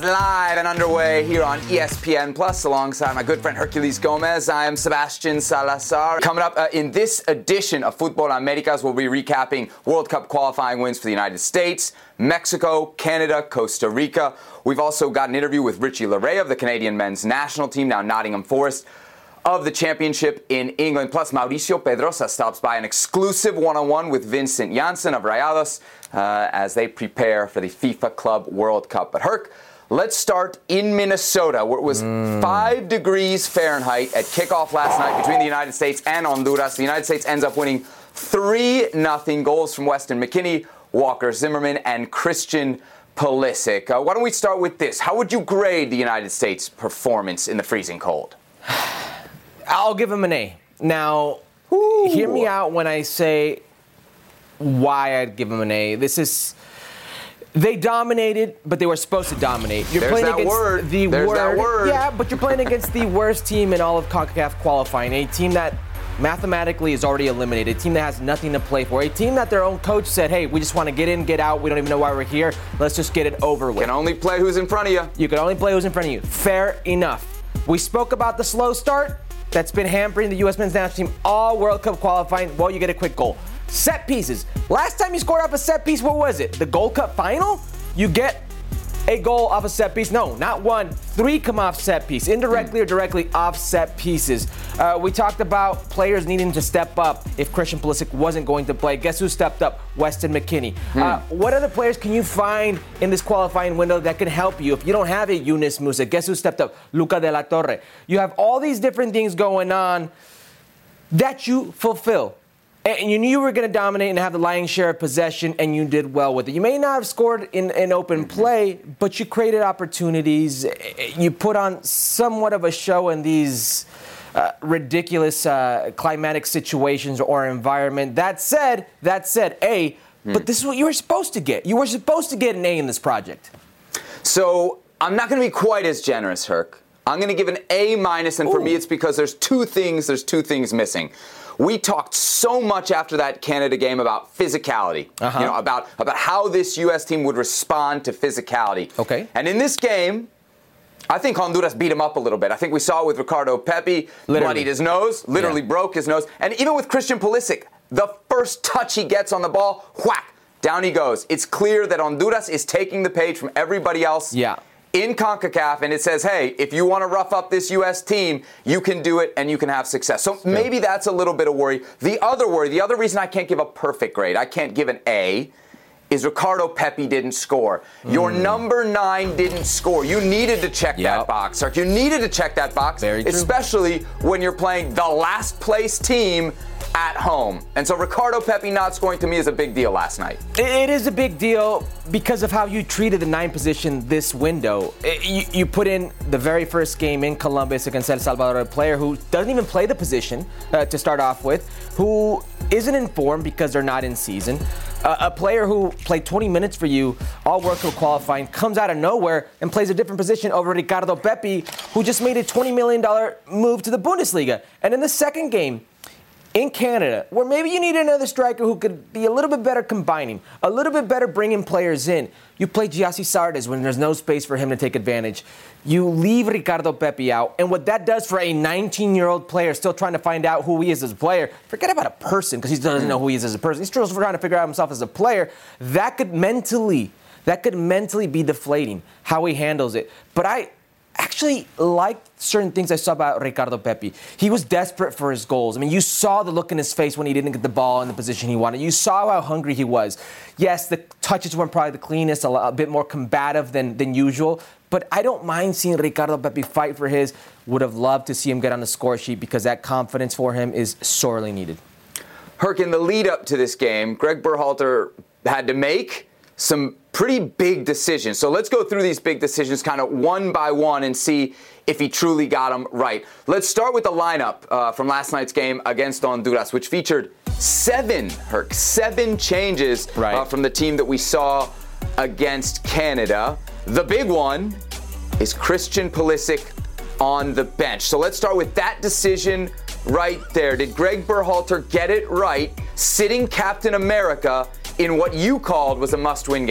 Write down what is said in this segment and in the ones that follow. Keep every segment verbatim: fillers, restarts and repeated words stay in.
live and underway here on E S P N Plus alongside my good friend Herculez Gomez. I am Sebastian Salazar. Coming up uh, in this edition of Futbol Americas, we'll be recapping World Cup qualifying wins for the United States, Mexico, Canada, Costa Rica. We've also got an interview with Richie Laryea of the Canadian men's national team, now Nottingham Forest, of the championship in England. Plus, Mauricio Pedrosa stops by an exclusive one-on-one with Vincent Janssen of Rayados uh, as they prepare for the FIFA Club World Cup. But Herc, let's start in Minnesota, where it was mm. five degrees Fahrenheit at kickoff last night between the United States and Honduras. The United States ends up winning three nothing, goals from Weston McKennie, Walker Zimmerman, and Christian Pulisic. Uh, why don't we start with this? How would you grade the United States' performance in the freezing cold? I'll give him an A. Now, Ooh. hear me out when I say why I'd give him an A. This is, they dominated, but they were supposed to dominate. You're There's playing that against word. the There's word, that word. Yeah, but you're playing against the worst team in all of CONCACAF qualifying, a team that mathematically is already eliminated, a team that has nothing to play for, a team that their own coach said, hey, we just want to get in, get out, we don't even know why we're here, let's just get it over with. You can only play who's in front of you. You can only play who's in front of you. Fair enough. We spoke about the slow start that's been hampering the U S men's national team all World Cup qualifying. Well, you get a quick goal. Set pieces. Last time you scored off a set piece, what was it? The Gold Cup final? You get a goal off a set piece. No, not one. Three come off set piece, indirectly or directly off set pieces. Uh, we talked about players needing to step up if Christian Pulisic wasn't going to play. Guess who stepped up? Weston McKennie. Hmm. Uh, what other players can you find in this qualifying window that can help you? If you don't have a Yunus Musa, guess who stepped up? Luca de la Torre. You have all these different things going on that you fulfill. And you knew you were going to dominate and have the lion's share of possession, and you did well with it. You may not have scored in, in open play, but you created opportunities. You put on somewhat of a show in these uh, ridiculous uh, climatic situations or environment. That said, that said, A, hmm. but this is what you were supposed to get. You were supposed to get an A in this project. So I'm not going to be quite as generous, Herc. I'm going to give an A minus, and for Ooh. me it's because there's two things, there's two things missing. We talked so much after that Canada game about physicality, uh-huh. you know, about, about how this U S team would respond to physicality. Okay. And in this game, I think Honduras beat him up a little bit. I think we saw it with Ricardo Pepi, literally. bloodied his nose, literally yeah. broke his nose. And even with Christian Pulisic, the first touch he gets on the ball, whack, down he goes. It's clear that Honduras is taking the page from everybody else. Yeah. in CONCACAF, and it says, hey, if you want to rough up this U S team, you can do it and you can have success. So sure. maybe that's a little bit of worry. The other worry, the other reason I can't give a perfect grade, I can't give an A, is Ricardo Pepi didn't score. Mm. Your number nine didn't score. You needed to check yep. that box, Sark. You needed to check that box, Very true. especially when you're playing the last place team at home. And so Ricardo Pepi not scoring to me is a big deal last night. It is a big deal because of how you treated the nine position this window. It, you, you put in the very first game in Columbus against El Salvador, a player who doesn't even play the position uh, to start off with, who isn't informed because they're not in season. Uh, a player who played twenty minutes for you, all World Cup qualifying, comes out of nowhere and plays a different position over Ricardo Pepi, who just made a twenty million dollars move to the Bundesliga. And in the second game, in Canada, where maybe you need another striker who could be a little bit better combining, a little bit better bringing players in. You play Giassi Sardes when there's no space for him to take advantage. You leave Ricardo Pepi out, and what that does for a nineteen-year-old player still trying to find out who he is as a player, forget about a person because he doesn't know who he is as a person. He's still trying to figure out himself as a player. That could mentally, that could mentally be deflating how he handles it. But I actually liked certain things I saw about Ricardo Pepi. He was desperate for his goals. I mean, you saw the look in his face when he didn't get the ball in the position he wanted. You saw how hungry he was. Yes, the touches weren't probably the cleanest, a, a bit more combative than, than usual, but I don't mind seeing Ricardo Pepi fight for his. Would have loved to see him get on the score sheet because that confidence for him is sorely needed. Herc, in the lead up to this game, Greg Berhalter had to make some pretty big decisions. So let's go through these big decisions kind of one by one and see if he truly got them right. Let's start with the lineup uh, from last night's game against Honduras, which featured seven, Herc, seven changes right. uh, from the team that we saw against Canada. The big one is Christian Pulisic on the bench. So let's start with that decision right there. Did Greg Berhalter get it right, sitting Captain America in what you called was a must-win game?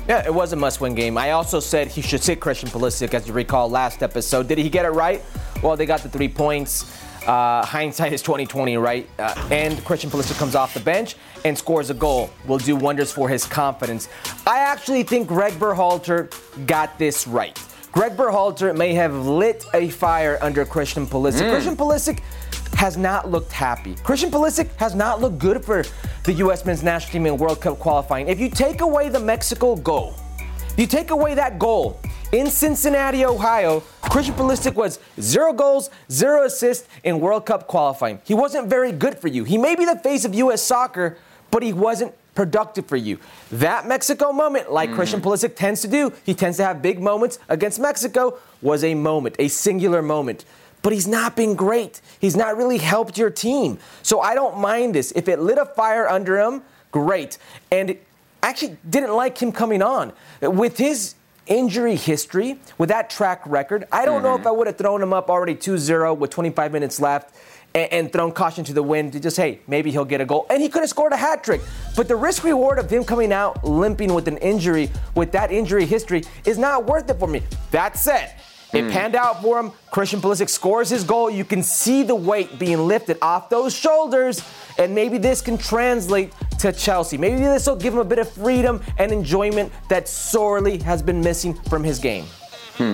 Yeah, it was a must-win game. I also said he should sit Christian Pulisic, as you recall last episode. Did he get it right? Well, they got the three points. Uh, hindsight is twenty twenty, right? Uh, and Christian Pulisic comes off the bench and scores a goal. Will do wonders for his confidence. I actually think Greg Berhalter got this right. Greg Berhalter may have lit a fire under Christian Pulisic. Mm. Christian Pulisic has not looked happy. Christian Pulisic has not looked good for the U S men's national team in World Cup qualifying. If you take away the Mexico goal, if you take away that goal in Cincinnati, Ohio, Christian Pulisic was zero goals, zero assists in World Cup qualifying. He wasn't very good for you. He may be the face of U S soccer, but he wasn't productive for you. That Mexico moment, like mm. Christian Pulisic tends to do, he tends to have big moments against Mexico, was a moment, a singular moment. But he's not been great. He's not really helped your team. So I don't mind this. If it lit a fire under him, great. And I actually didn't like him coming on. With his injury history, with that track record, I don't mm-hmm. know if I would have thrown him up already two zero with twenty-five minutes left and, and thrown caution to the wind to just, hey, maybe he'll get a goal. And he could have scored a hat trick. But the risk reward of him coming out limping with an injury, with that injury history, is not worth it for me. That said, it mm. panned out for him. Christian Pulisic scores his goal. You can see the weight being lifted off those shoulders, and maybe this can translate to Chelsea. Maybe this will give him a bit of freedom and enjoyment that sorely has been missing from his game. Hmm.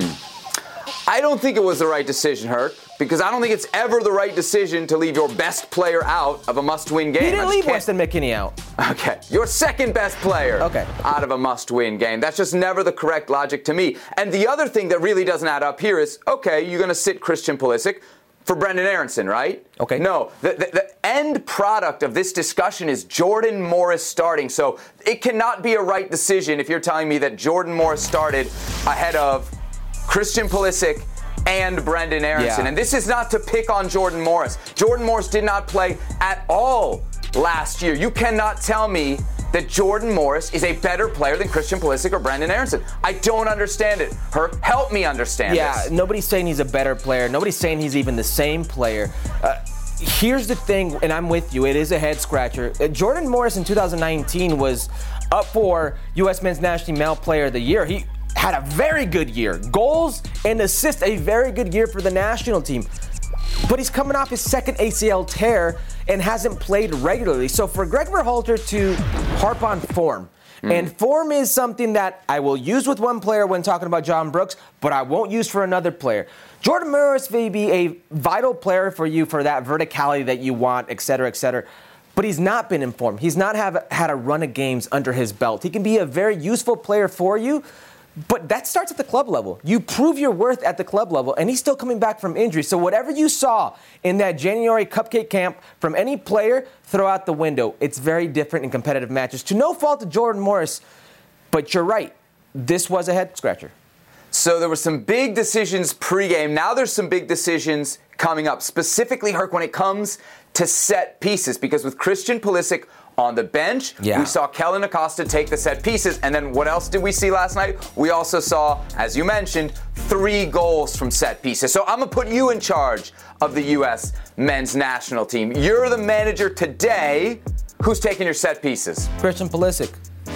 I don't think it was the right decision, Herc, because I don't think it's ever the right decision to leave your best player out of a must-win game. He didn't leave Weston McKennie out. Okay. Your second best player okay. out of a must-win game. That's just never the correct logic to me. And the other thing that really doesn't add up here is, okay, you're going to sit Christian Pulisic for Brenden Aaronson, right? Okay. No, the, the, the end product of this discussion is Jordan Morris starting. So it cannot be a right decision if you're telling me that Jordan Morris started ahead of Christian Pulisic and Brenden Aaronson. Yeah. And this is not to pick on Jordan Morris. Jordan Morris did not play at all last year. You cannot tell me that Jordan Morris is a better player than Christian Pulisic or Brenden Aaronson. I don't understand it. Herc, help me understand yeah, this. Yeah, nobody's saying he's a better player. Nobody's saying he's even the same player. Uh, here's the thing, and I'm with you, it is a head scratcher. Uh, Jordan Morris in two thousand nineteen was up for U S Men's National Team Male Player of the Year. He had a very good year. Goals and assists, a very good year for the national team. But he's coming off his second A C L tear and hasn't played regularly. So for Greg Berhalter to harp on form, mm. and form is something that I will use with one player when talking about John Brooks, but I won't use for another player. Jordan Morris may be a vital player for you for that verticality that you want, et cetera, et cetera. But he's not been in form. He's not have, had a run of games under his belt. He can be a very useful player for you, but that starts at the club level. You prove your worth at the club level, and he's still coming back from injury. So whatever you saw in that January Cupcake Camp from any player, throw out the window. It's very different in competitive matches. To no fault of Jordan Morris, but you're right. This was a head scratcher. So there were some big decisions pregame. Now there's some big decisions coming up, specifically, Herc, when it comes to set pieces. Because with Christian Pulisic on the bench, yeah. we saw Kellyn Acosta take the set pieces. And then what else did we see last night? We also saw, as you mentioned, three goals from set pieces. So I'm going to put you in charge of the U S men's national team. You're the manager today. Who's taking your set pieces? Christian Pulisic.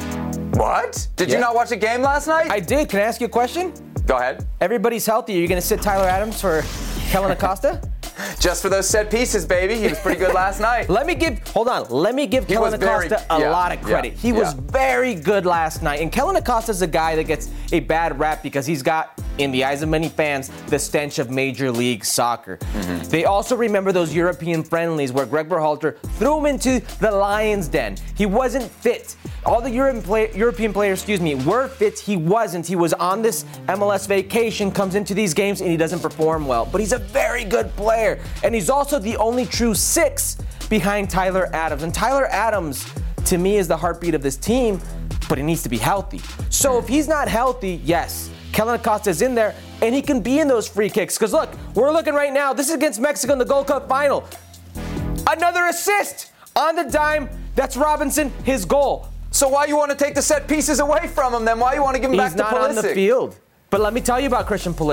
What? Did yeah. you not watch the game last night? I did. Can I ask you a question? Go ahead. Everybody's healthy. Are you going to sit Tyler Adams for Kellyn Acosta? Just for those set pieces, baby. He was pretty good last night. Let me give, hold on. Let me give he Kellyn Acosta very, a yeah, lot of credit. Yeah, he was yeah. very good last night. And Kellyn Acosta's a guy that gets a bad rap because he's got, in the eyes of many fans, the stench of Major League Soccer. Mm-hmm. They also remember those European friendlies where Greg Berhalter threw him into the lion's den. He wasn't fit. All the European, play, European players, excuse me, were fit. He wasn't. He was on this M L S vacation, comes into these games, and he doesn't perform well. But he's a very good player. And he's also the only true six behind Tyler Adams. And Tyler Adams, to me, is the heartbeat of this team, but he needs to be healthy. So if he's not healthy, yes, Kellyn Acosta's in there, and he can be in those free kicks. Because look, we're looking right now. This is against Mexico in the Gold Cup final. Another assist on the dime. That's Robinson, his goal. So why you want to take the set pieces away from him then? Why you want to give him He's back to Pulisic? He's not on the field. But let me tell you about Christian Pulisic.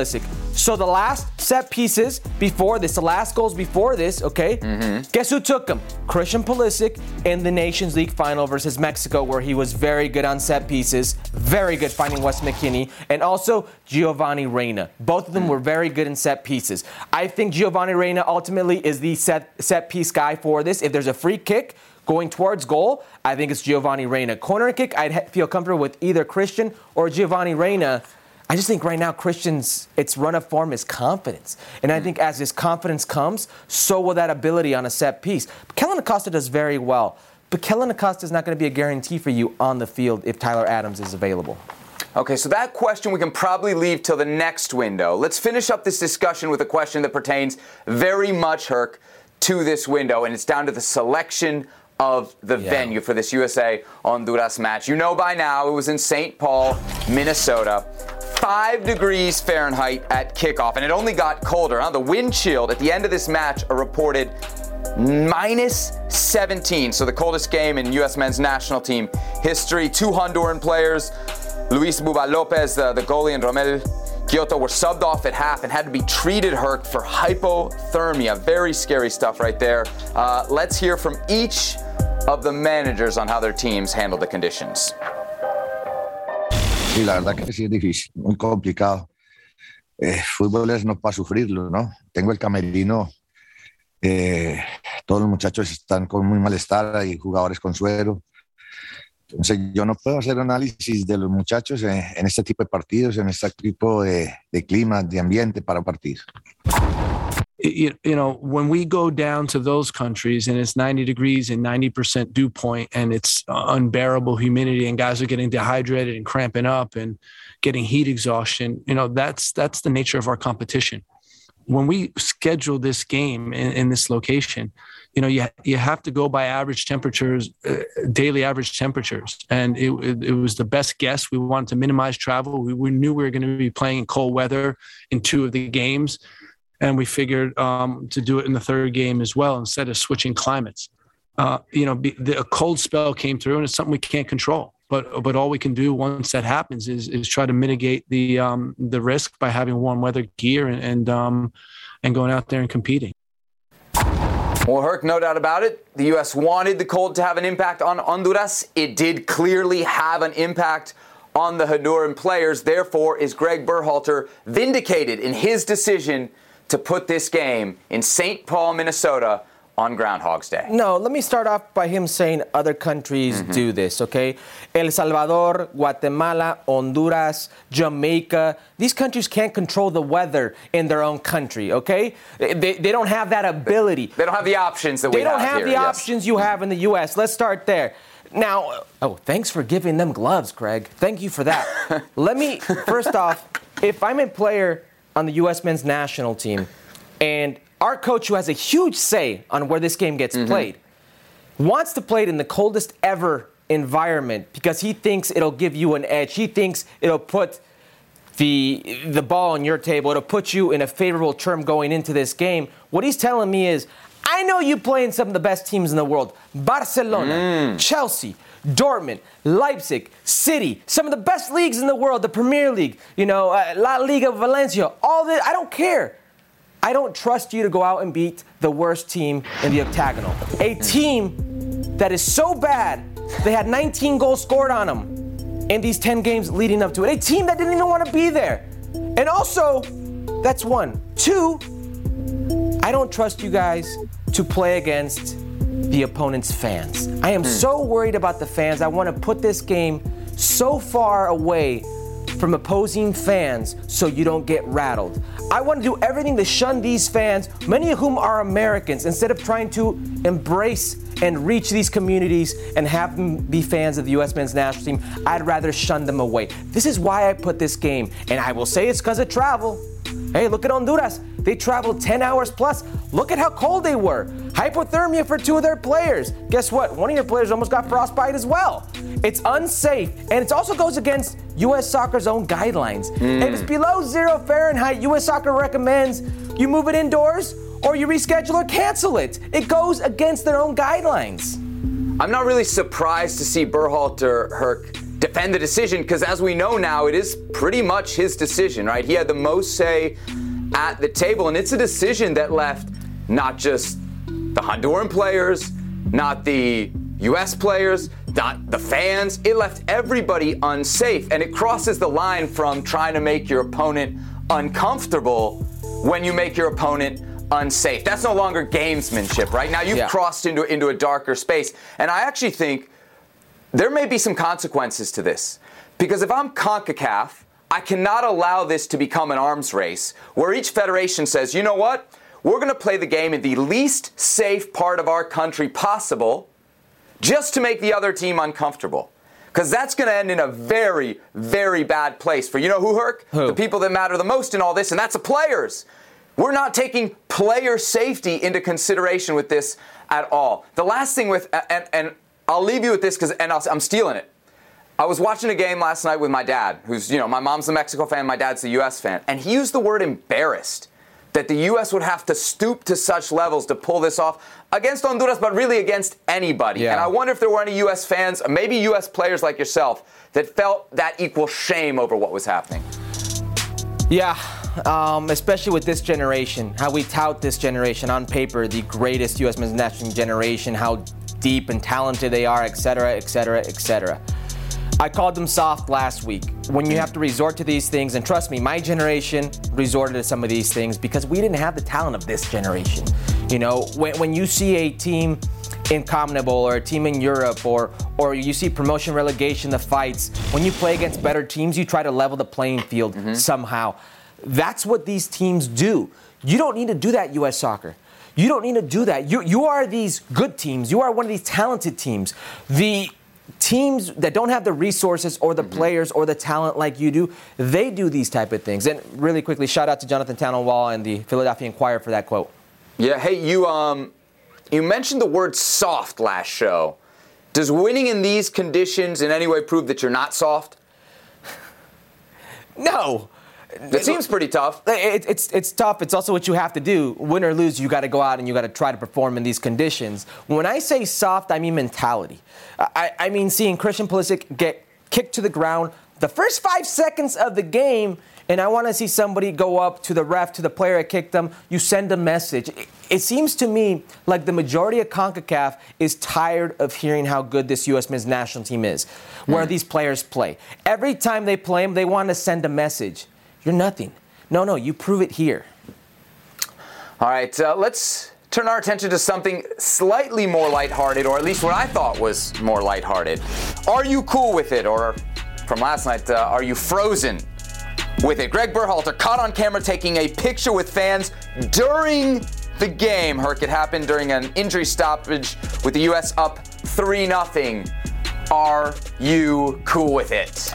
So the last set pieces before this, the last goals before this, okay? Mm-hmm. Guess who took them? Christian Pulisic in the Nations League final versus Mexico, where he was very good on set pieces, very good finding Wes McKennie, and also Giovanni Reyna. Both of them were very good in set pieces. I think Giovanni Reyna ultimately is the set, set piece guy for this. If there's a free kick going towards goal, I think it's Giovanni Reyna. Corner kick, I'd feel comfortable with either Christian or Giovanni Reyna. I just think right now Christian's, its run of form is confidence. And I think as his confidence comes, so will that ability on a set piece. But Kellyn Acosta does very well. But Kellyn Acosta is not going to be a guarantee for you on the field if Tyler Adams is available. Okay, so that question we can probably leave till the next window. Let's finish up this discussion with a question that pertains very much, Herc, to this window, and it's down to the selection of the yeah. venue for this U S A-Honduras match. You know by now it was in Saint Paul, Minnesota. Five degrees Fahrenheit at kickoff, and it only got colder. Huh? The wind chill at the end of this match are reported minus seventeen. So the coldest game in U S men's national team history. Two Honduran players, Luis Buba Lopez, the, the goalie, and Romel Kyoto were subbed off at half and had to be treated, Herc, for hypothermia. Very scary stuff right there. Uh, let's hear from each of the managers on how their teams handled the conditions. Sí, la verdad que sí es difícil, muy complicado. Eh, fútbol es no para sufrirlo, ¿no? Tengo el camerino, eh, todos los muchachos están con muy malestar, hay jugadores con suero. Entonces yo no puedo hacer análisis de los muchachos en, en este tipo de partidos, en este tipo de, de clima, de ambiente para partidos. You, you know, when we go down to those countries and it's ninety degrees and ninety percent dew point and it's unbearable humidity and guys are getting dehydrated and cramping up and getting heat exhaustion, you know, that's that's the nature of our competition. When we schedule this game in, in this location, you know, you you have to go by average temperatures, uh, daily average temperatures. And it, it, it was the best guess. We wanted to minimize travel. We, we knew we were going to be playing in cold weather in two of the games. And we figured um, to do it in the third game as well, instead of switching climates. Uh, you know, be, the, a cold spell came through, and it's something we can't control. But but all we can do once that happens is is try to mitigate the um, the risk by having warm weather gear and and, um, and going out there and competing. Well, Herc, no doubt about it. The U S wanted the cold to have an impact on Honduras. It did clearly have an impact on the Honduran players. Therefore, is Greg Berhalter vindicated in his decision to put this game in Saint Paul, Minnesota on Groundhog's Day? No, let me start off by him saying other countries mm-hmm. do this, okay? El Salvador, Guatemala, Honduras, Jamaica. These countries can't control the weather in their own country, okay? They, they don't have that ability. They don't have the options that we have here. They don't have the yes. options you have in the U S. Let's start there. Now, oh, thanks for giving them gloves, Craig. Thank you for that. Let me, first off, if I'm a player on the U S men's national team, and our coach, who has a huge say on where this game gets mm-hmm. played, wants to play it in the coldest ever environment because he thinks it'll give you an edge. He thinks it'll put the the ball on your table. It'll put you in a favorable term going into this game. What he's telling me is, I know you play in some of the best teams in the world. Barcelona, mm. Chelsea, Dortmund, Leipzig, City, some of the best leagues in the world, the Premier League, you know, uh, La Liga Valencia, all this. I don't care. I don't trust you to go out and beat the worst team in the octagonal. A team that is so bad, they had nineteen goals scored on them in these ten games leading up to it. A team that didn't even want to be there. And also, that's one. Two, I don't trust you guys to play against the opponent's fans. I am so worried about the fans. I want to put this game so far away from opposing fans so you don't get rattled. I want to do everything to shun these fans, many of whom are Americans, instead of trying to embrace and reach these communities and have them be fans of the U S men's national team. I'd rather shun them away. This is why I put this game, and I will say it's because of travel. Hey, look at Honduras. They traveled ten hours plus. Look at how cold they were. Hypothermia for two of their players. Guess what? One of your players almost got frostbite as well. It's unsafe, and it also goes against U S Soccer's own guidelines. Mm. If it's below zero Fahrenheit, U S Soccer recommends you move it indoors or you reschedule or cancel it. It goes against their own guidelines. I'm not really surprised to see Berhalter, Herc, defend the decision, because as we know now, it is pretty much his decision, right? He had the most say at the table. And it's a decision that left not just the Honduran players, not the U S players, not the fans. It left everybody unsafe. And it crosses the line from trying to make your opponent uncomfortable when you make your opponent unsafe. That's no longer gamesmanship, right? Now you've yeah. crossed into, into a darker space. And I actually think there may be some consequences to this. Because if I'm CONCACAF, I cannot allow this to become an arms race where each federation says, you know what? We're going to play the game in the least safe part of our country possible just to make the other team uncomfortable. Because that's going to end in a very, very bad place for, you know who, Herc? Who? The people that matter the most in all this, and that's the players. We're not taking player safety into consideration with this at all. The last thing with, and, and I'll leave you with this because, and I'll, I'm stealing it. I was watching a game last night with my dad, who's, you know, my mom's a Mexico fan, my dad's a U S fan, and he used the word embarrassed, that the U S would have to stoop to such levels to pull this off against Honduras, but really against anybody. Yeah. And I wonder if there were any U S fans, or maybe U S players like yourself, that felt that equal shame over what was happening. Yeah, um, especially with this generation, how we tout this generation on paper, the greatest U S men's national generation, how deep and talented they are, et cetera, et cetera, et cetera. I called them soft last week. When you have to resort to these things, and trust me, my generation resorted to some of these things because we didn't have the talent of this generation. You know, when, when you see a team in CONMEBOL or a team in Europe, or or you see promotion, relegation, the fights, when you play against better teams, you try to level the playing field mm-hmm. somehow. That's what these teams do. You don't need to do that, U S Soccer. You don't need to do that. You you are these good teams. You are one of these talented teams. The teams that don't have the resources or the mm-hmm. players or the talent like you do, they do these type of things. And really quickly, shout out to Jonathan Tannenwald and the Philadelphia Inquirer for that quote. Yeah, hey, you um, you mentioned the word soft last show. Does winning in these conditions in any way prove that you're not soft? No. It seems pretty tough. It, it's it's tough. It's also what you have to do. Win or lose, you got to go out and you got to try to perform in these conditions. When I say soft, I mean mentality. I, I mean seeing Christian Pulisic get kicked to the ground the first five seconds of the game, and I want to see somebody go up to the ref, to the player that kicked them. You send a message. It, it seems to me like the majority of CONCACAF is tired of hearing how good this U S men's national team is, where mm. these players play. Every time they play them, they want to send a message. You're nothing. No, no, you prove it here. All right, uh, let's turn our attention to something slightly more lighthearted, or at least what I thought was more lighthearted. Are you cool with it? Or from last night, uh, are you frozen with it? Greg Berhalter caught on camera taking a picture with fans during the game. Herc, it happened during an injury stoppage with the U S up three nothing. Are you cool with it?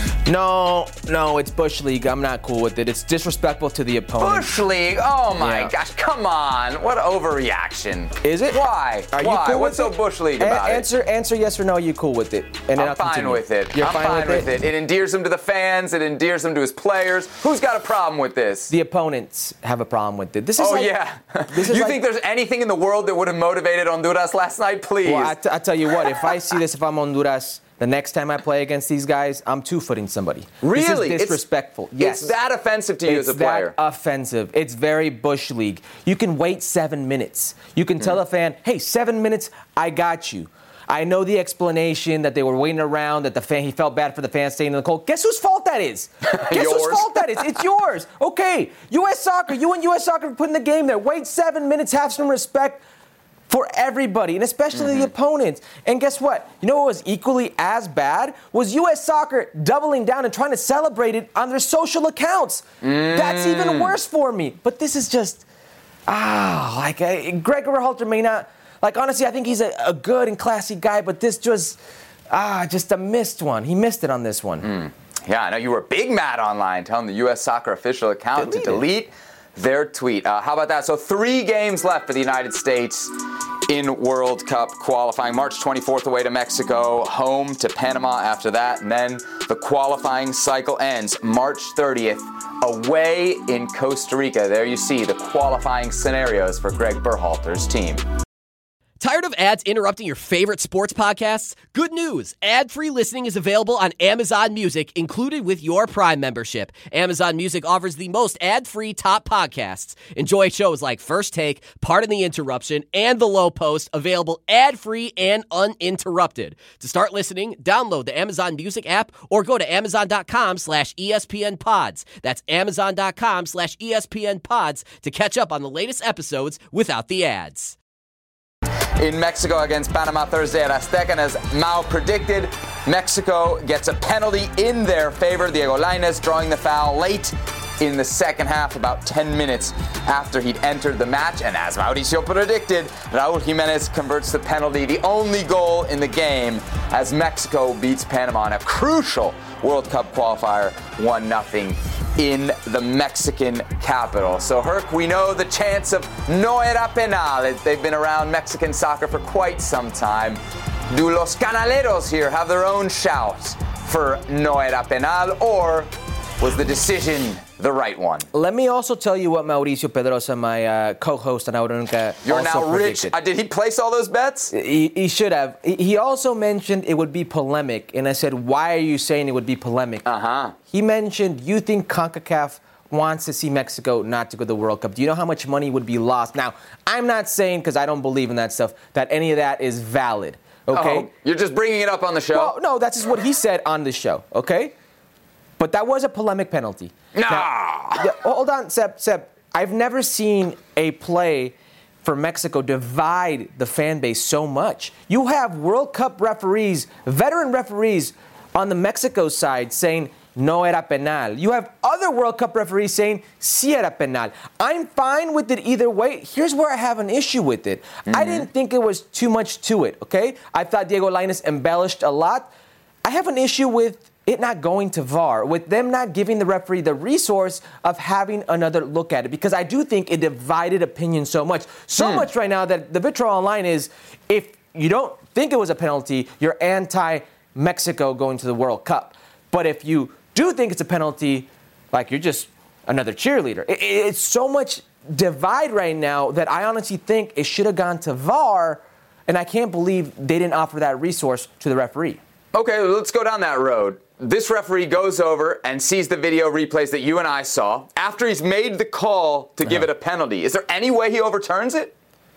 No, no, it's Bush League. I'm not cool with it. It's disrespectful to the opponent. Bush League? Oh, my yeah. gosh. Come on. What overreaction. Is it? Why? Are Why? You cool What's with so Bush League about A- it? Answer, answer yes or no. Are you cool with it? And I'm fine continue. with it. You're I'm fine, fine with, with it? it? It endears him to the fans. It endears him to his players. Who's got a problem with this? The opponents have a problem with it. This is oh, like, yeah. This is you like, think there's anything in the world that would have motivated Honduras last night? Please. Well, I, t- I tell you what. If I see this, if I'm Honduras, the next time I play against these guys, I'm two-footing somebody. Really? This is disrespectful. It's, yes. It's that offensive to you it's as a player. It's that offensive. It's very Bush League. You can wait seven minutes. You can mm. tell a fan, hey, seven minutes, I got you. I know the explanation that they were waiting around, that the fan, he felt bad for the fans staying in the cold. Guess whose fault that is? Guess whose fault that is? It's yours. Okay, U S Soccer, you and U S Soccer put in the game there. Wait seven minutes, have some respect for everybody, and especially mm-hmm. the opponents. And guess what? You know what was equally as bad? Was U S Soccer doubling down and trying to celebrate it on their social accounts. Mm. That's even worse for me. But this is just, ah, like, uh, Greg Berhalter may not, like, honestly, I think he's a, a good and classy guy, but this just, ah, just a missed one. He missed it on this one. Mm. Yeah, I know you were big mad online telling the U S Soccer official account delete to delete it. their tweet. Uh, how about that? So three games left for the United States in World Cup qualifying. March twenty-fourth away to Mexico, home to Panama after that, and then the qualifying cycle ends March thirtieth away in Costa Rica. There you see the qualifying scenarios for Greg Berhalter's team. Tired of ads interrupting your favorite sports podcasts? Good news! Ad-free listening is available on Amazon Music, included with your Prime membership. Amazon Music offers the most ad-free top podcasts. Enjoy shows like First Take, Pardon the Interruption, and The Low Post, available ad-free and uninterrupted. To start listening, download the Amazon Music app or go to amazon.com slash ESPN pods. That's amazon.com slash ESPN pods to catch up on the latest episodes without the ads. In Mexico against Panama Thursday at Azteca, and as Mau predicted, Mexico gets a penalty in their favor. Diego Lainez drawing the foul late in the second half, about ten minutes after he'd entered the match. And as Mauricio predicted, Raul Jimenez converts the penalty, the only goal in the game, as Mexico beats Panama in a crucial World Cup qualifier, one nothing in the Mexican capital. So, Herc, we know the chants of no era penal. They've been around Mexican soccer for quite some time. Do los canaleros here have their own shouts for no era penal, or was the decision the right one? Let me also tell you what Mauricio Pedrosa, my uh, co-host on Ahora Nunca, You're also now rich. predicted. Uh, did he place all those bets? He, he should have. He also mentioned it would be polemic, and I said, why are you saying it would be polemic? Uh-huh. He mentioned, you think CONCACAF wants to see Mexico not to go to the World Cup. Do you know how much money would be lost? Now, I'm not saying, because I don't believe in that stuff, that any of that is valid, okay? Oh, you're just bringing it up on the show? Well, no, that's just what he said on the show, okay? But that was a polemic penalty. Nah. Now, yeah, hold on, Seb, Seb. I've never seen a play for Mexico divide the fan base so much. You have World Cup referees, veteran referees on the Mexico side saying, no era penal. You have other World Cup referees saying, si era penal. I'm fine with it either way. Here's where I have an issue with it. Mm-hmm. I didn't think it was too much to it, okay? I thought Diego Lainez embellished a lot. I have an issue with it not going to V A R, with them not giving the referee the resource of having another look at it, because I do think it divided opinion so much. So hmm. much right now that the vitriol online is, if you don't think it was a penalty, you're anti-Mexico going to the World Cup. But if you do think it's a penalty, like, you're just another cheerleader. It, it's so much divide right now that I honestly think it should have gone to V A R, and I can't believe they didn't offer that resource to the referee. Okay, let's go down that road. This referee goes over and sees the video replays that you and I saw after he's made the call to uh-huh. give it a penalty. Is there any way he overturns it?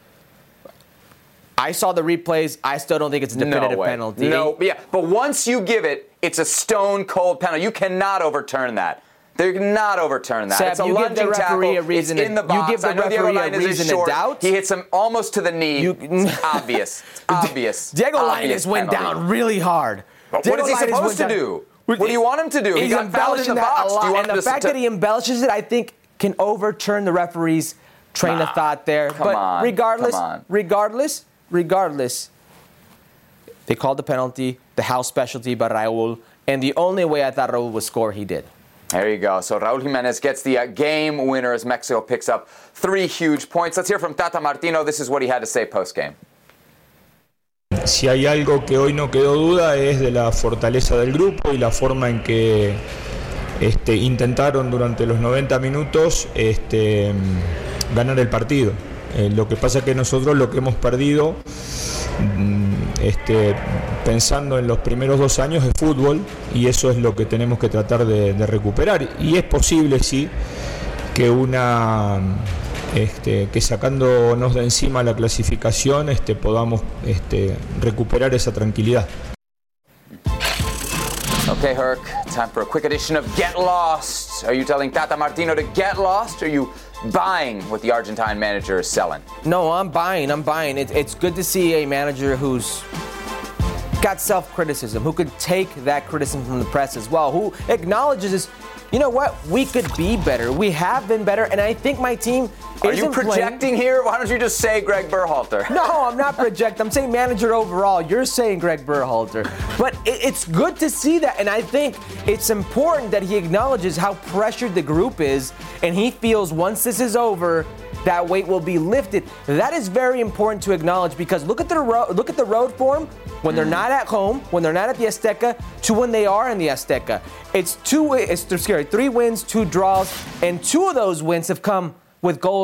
I saw the replays. I still don't think it's a definitive no penalty. No, yeah, but once you give it, it's a stone cold penalty. You cannot overturn that. They cannot overturn that. Seb, it's a you lunging give the referee tackle. a reason it's in the box. You give the I know referee Diego a reason to doubt. He hits him almost to the knee. You, it's obvious. It's obvious. Diego obvious Lainez went penalty. down really hard. But what is he supposed to do? What do you want him to do? He's he got fouled in the box. A lot. Do you want and him the to fact to... that he embellishes it, I think, can overturn the referee's train nah, of thought there. Come but on, regardless, come on. regardless, regardless, they called the penalty, the house specialty by Raul, and the only way I thought Raul would score, he did. There you go. So Raul Jimenez gets the uh, game winner as Mexico picks up three huge points. Let's hear from Tata Martino. This is what he had to say post-game. Si hay algo que hoy no quedó duda es de la fortaleza del grupo y la forma en que este, intentaron durante los noventa minutos este, ganar el partido. Eh, lo que pasa es que nosotros lo que hemos perdido este, pensando en los primeros dos años es fútbol, y eso es lo que tenemos que tratar de, de recuperar. Y es posible, sí, que una... Este, que sacándonos de encima la clasificación este, podamos este, recuperar esa tranquilidad. Okay, Herc, time for a quick edition of Get Lost. Are you telling Tata Martino to get lost, or are you buying what the Argentine manager is selling? No, I'm buying, I'm buying. It, it's good to see a manager who's got self-criticism, who could take that criticism from the press as well, who acknowledges this. You know what? We could be better. We have been better, and I think my team Are isn't you projecting playing. here? Why don't you just say Greg Berhalter? No, I'm not projecting. I'm saying manager overall. You're saying Greg Berhalter. But it, it's good to see that, and I think it's important that he acknowledges how pressured the group is, and he feels once this is over, that weight will be lifted. That is very important to acknowledge, because look at the ro- look at the road form when they're not at home, when they're not at the Azteca, to when they are in the Azteca. It's two. It's scary. Three wins, two draws, and two of those wins have come with goals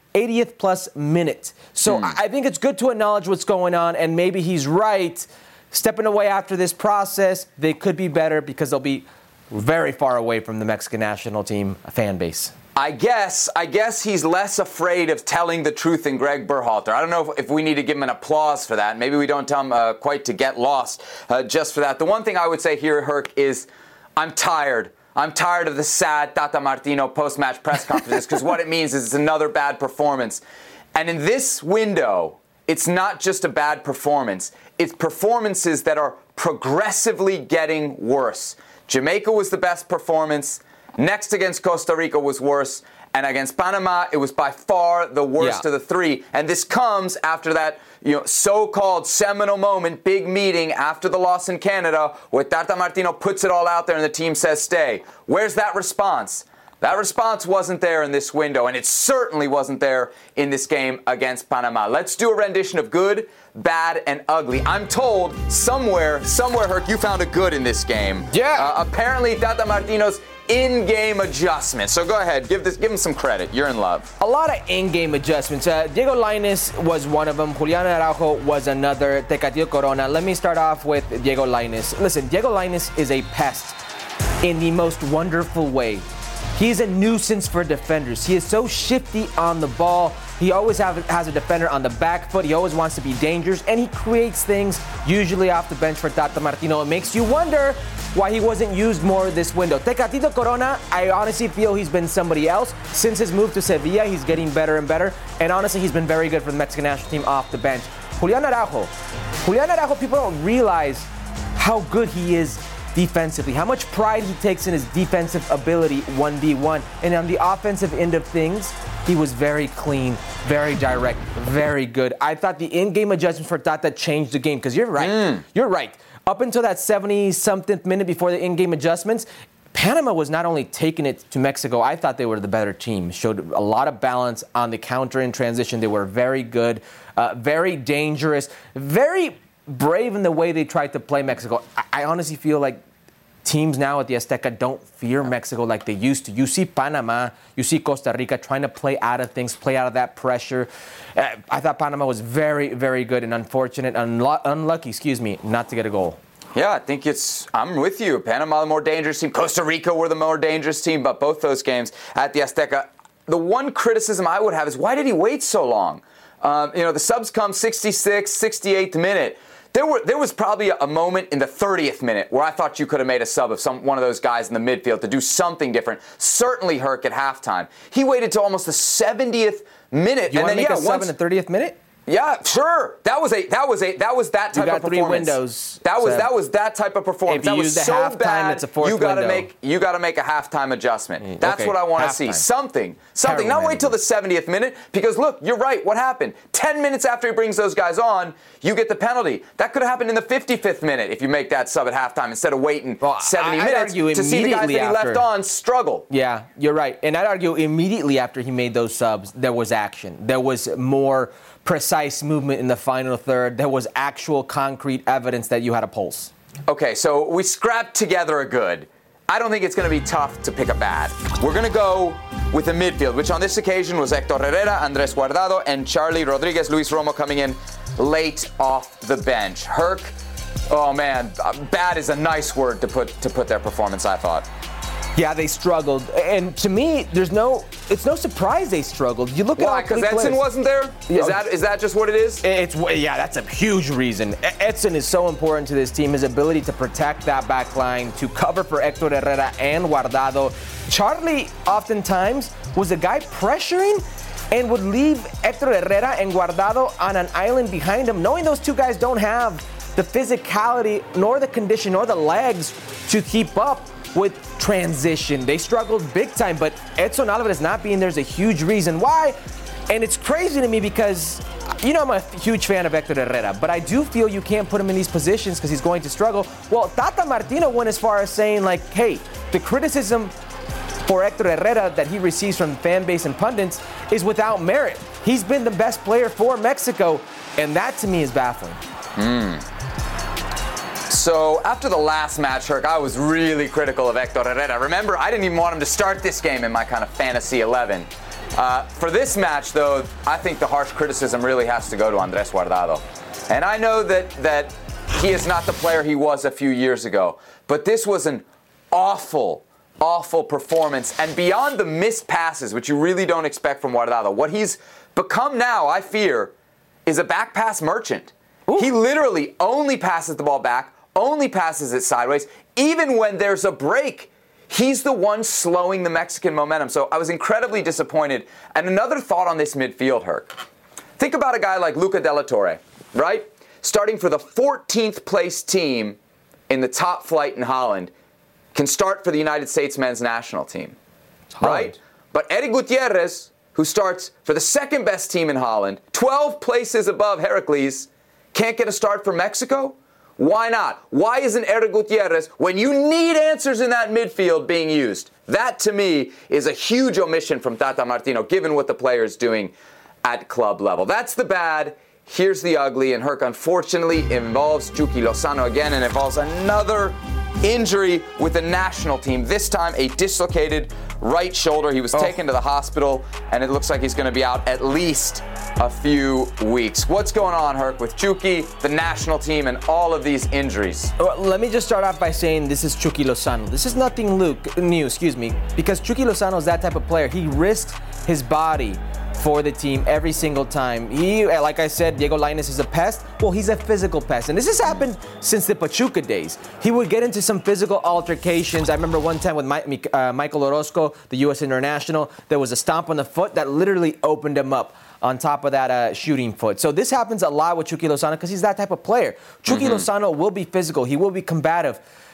eightieth plus minute. So mm. I think it's good to acknowledge what's going on, and maybe he's right. Stepping away after this process, they could be better because they'll be very far away from the Mexican national team fan base. I guess I guess he's less afraid of telling the truth than Greg Berhalter. I don't know if, if we need to give him an applause for that. Maybe we don't tell him uh, quite to get lost uh, just for that. The one thing I would say here, Herc, is I'm tired. I'm tired of the sad Tata Martino post-match press conferences because what it means is it's another bad performance. And in this window, it's not just a bad performance. It's performances that are progressively getting worse. Jamaica was the best performance. Next against Costa Rica was worse. And against Panama, it was by far the worst yeah. of the three. And this comes after that, you know, so-called seminal moment, big meeting after the loss in Canada, where Tata Martino puts it all out there and the team says stay. Where's that response? That response wasn't there in this window, and it certainly wasn't there in this game against Panama. Let's do a rendition of good, bad, and ugly. I'm told somewhere, somewhere, Herc, you found a good in this game. Yeah. Uh, apparently, Tata Martino's in-game adjustments. So go ahead, give this, give him some credit. You're in love. A lot of in-game adjustments. Uh, Diego Lainez was one of them. Julian Araujo was another. Tecatito Corona. Let me start off with Diego Lainez. Listen, Diego Lainez is a pest in the most wonderful way. He's a nuisance for defenders. He is so shifty on the ball. He always have, has a defender on the back foot. He always wants to be dangerous, and he creates things, usually off the bench for Tata Martino. It makes you wonder why he wasn't used more this window. Tecatito Corona, I honestly feel he's been somebody else. Since his move to Sevilla, he's getting better and better, and honestly, he's been very good for the Mexican national team off the bench. Julian Araujo. Julian Araujo, people don't realize how good he is defensively, how much pride he takes in his defensive ability one v one. And on the offensive end of things, he was very clean, very direct, very good. I thought the in-game adjustments for Tata changed the game, because you're right. Mm. You're right. Up until that seventy-something minute before the in-game adjustments, Panama was not only taking it to Mexico, I thought they were the better team. Showed a lot of balance on the counter and transition. They were very good, uh, very dangerous, very brave in the way they tried to play Mexico. I, I honestly feel like teams now at the Azteca don't fear Mexico like they used to. You see Panama, you see Costa Rica trying to play out of things, play out of that pressure. Uh, I thought Panama was very, very good and unfortunate, unlo- unlucky, excuse me, not to get a goal. Yeah, I think it's, I'm with you. Panama, the more dangerous team. Costa Rica were the more dangerous team, but both those games at the Azteca. The one criticism I would have is, why did he wait so long? Um, you know, the subs come sixty-sixth, sixty-eighth minute. There were there was probably a moment in the thirtieth minute where I thought you could have made a sub of some one of those guys in the midfield to do something different. Certainly Herc at halftime. He waited till almost the seventieth minute. You and want then, to make yeah, a sub once, in the thirtieth minute? Yeah, sure. That was a that was a that was that type you got of performance. Three windows. That was so that was that type of performance. If you that was use the so halftime, bad. it's a fourth you gotta window. make you gotta make a halftime adjustment. That's okay. what I want to see. Halftime. Something. Something. Terrible Not wait till the seventieth minute, because look, you're right. What happened? Ten minutes after he brings those guys on, you get the penalty. That could have happened in the fifty-fifth minute if you make that sub at halftime instead of waiting well, seventy I'd minutes to see the guys that he after. left on struggle. Yeah, you're right. And I'd argue immediately after he made those subs, there was action. There was more precise movement in the final third. There was actual concrete evidence that you had a pulse. Okay, so we scrapped together a good. I don't think it's going to be tough to pick a bad. We're going to go with the midfield, which on this occasion was Hector Herrera, Andrés Guardado, and Charlie Rodriguez. Luis Romo coming in late off the bench. Herc, oh man, bad is a nice word to put to put their performance, I thought. Yeah, they struggled. And to me, there's no, it's no surprise they struggled. You look Why? at Because Edson players. wasn't there? Is that is that just what it is? It's yeah, that's a huge reason. Edson is so important to this team. His ability to protect that back line, to cover for Hector Herrera and Guardado. Charlie oftentimes was a guy pressuring and would leave Hector Herrera and Guardado on an island behind him, knowing those two guys don't have the physicality, nor the condition, nor the legs to keep up with transition. They struggled big time, but Edson Alvarez not being there is a huge reason why. And it's crazy to me because, you know, I'm a huge fan of Hector Herrera, but I do feel you can't put him in these positions because he's going to struggle. Well, Tata Martino went as far as saying, like, hey, the criticism for Hector Herrera that he receives from fan base and pundits is without merit. He's been the best player for Mexico, and that to me is baffling. Mm. So after the last match, Herc, I was really critical of Hector Herrera. Remember, I didn't even want him to start this game in my kind of fantasy eleven. Uh, for this match, though, I think the harsh criticism really has to go to Andrés Guardado. And I know that, that he is not the player he was a few years ago, but this was an awful, awful performance. And beyond the missed passes, which you really don't expect from Guardado, what he's become now, I fear, is a back pass merchant. Ooh. He literally only passes the ball back, only passes it sideways. Even when there's a break, he's the one slowing the Mexican momentum. So I was incredibly disappointed. And another thought on this midfield, Herc. Think about a guy like Luca de la Torre, right? Starting for the fourteenth place team in the top flight in Holland, can start for the United States men's national team, right? But Eric Gutierrez, who starts for the second best team in Holland, twelve places above Heracles, can't get a start for Mexico? Why not? Why isn't Eric Gutierrez, when you need answers in that midfield, being used? That, to me, is a huge omission from Tata Martino, given what the player is doing at club level. That's the bad. Here's the ugly. And Herc, unfortunately, involves Chucky Lozano again, and involves another injury with the national team. This time, a dislocated right shoulder. He was oh. taken to the hospital, and it looks like he's going to be out at least a few weeks. What's going on, Herc, with Chucky, the national team, and all of these injuries? Well, let me just start off by saying this is Chucky Lozano. This is nothing Luke, new, excuse me, because Chucky Lozano is that type of player. He risked his body for the team every single time. He, like I said, Diego Lainez is a pest. Well, he's a physical pest. And this has happened since the Pachuca days. He would get into some physical altercations. I remember one time with My, uh, Michael Orozco, the U S international, there was a stomp on the foot that literally opened him up on top of that uh, shooting foot. So this happens a lot with Chucky Lozano because he's that type of player. Chucky mm-hmm. Lozano will be physical. He will be combative.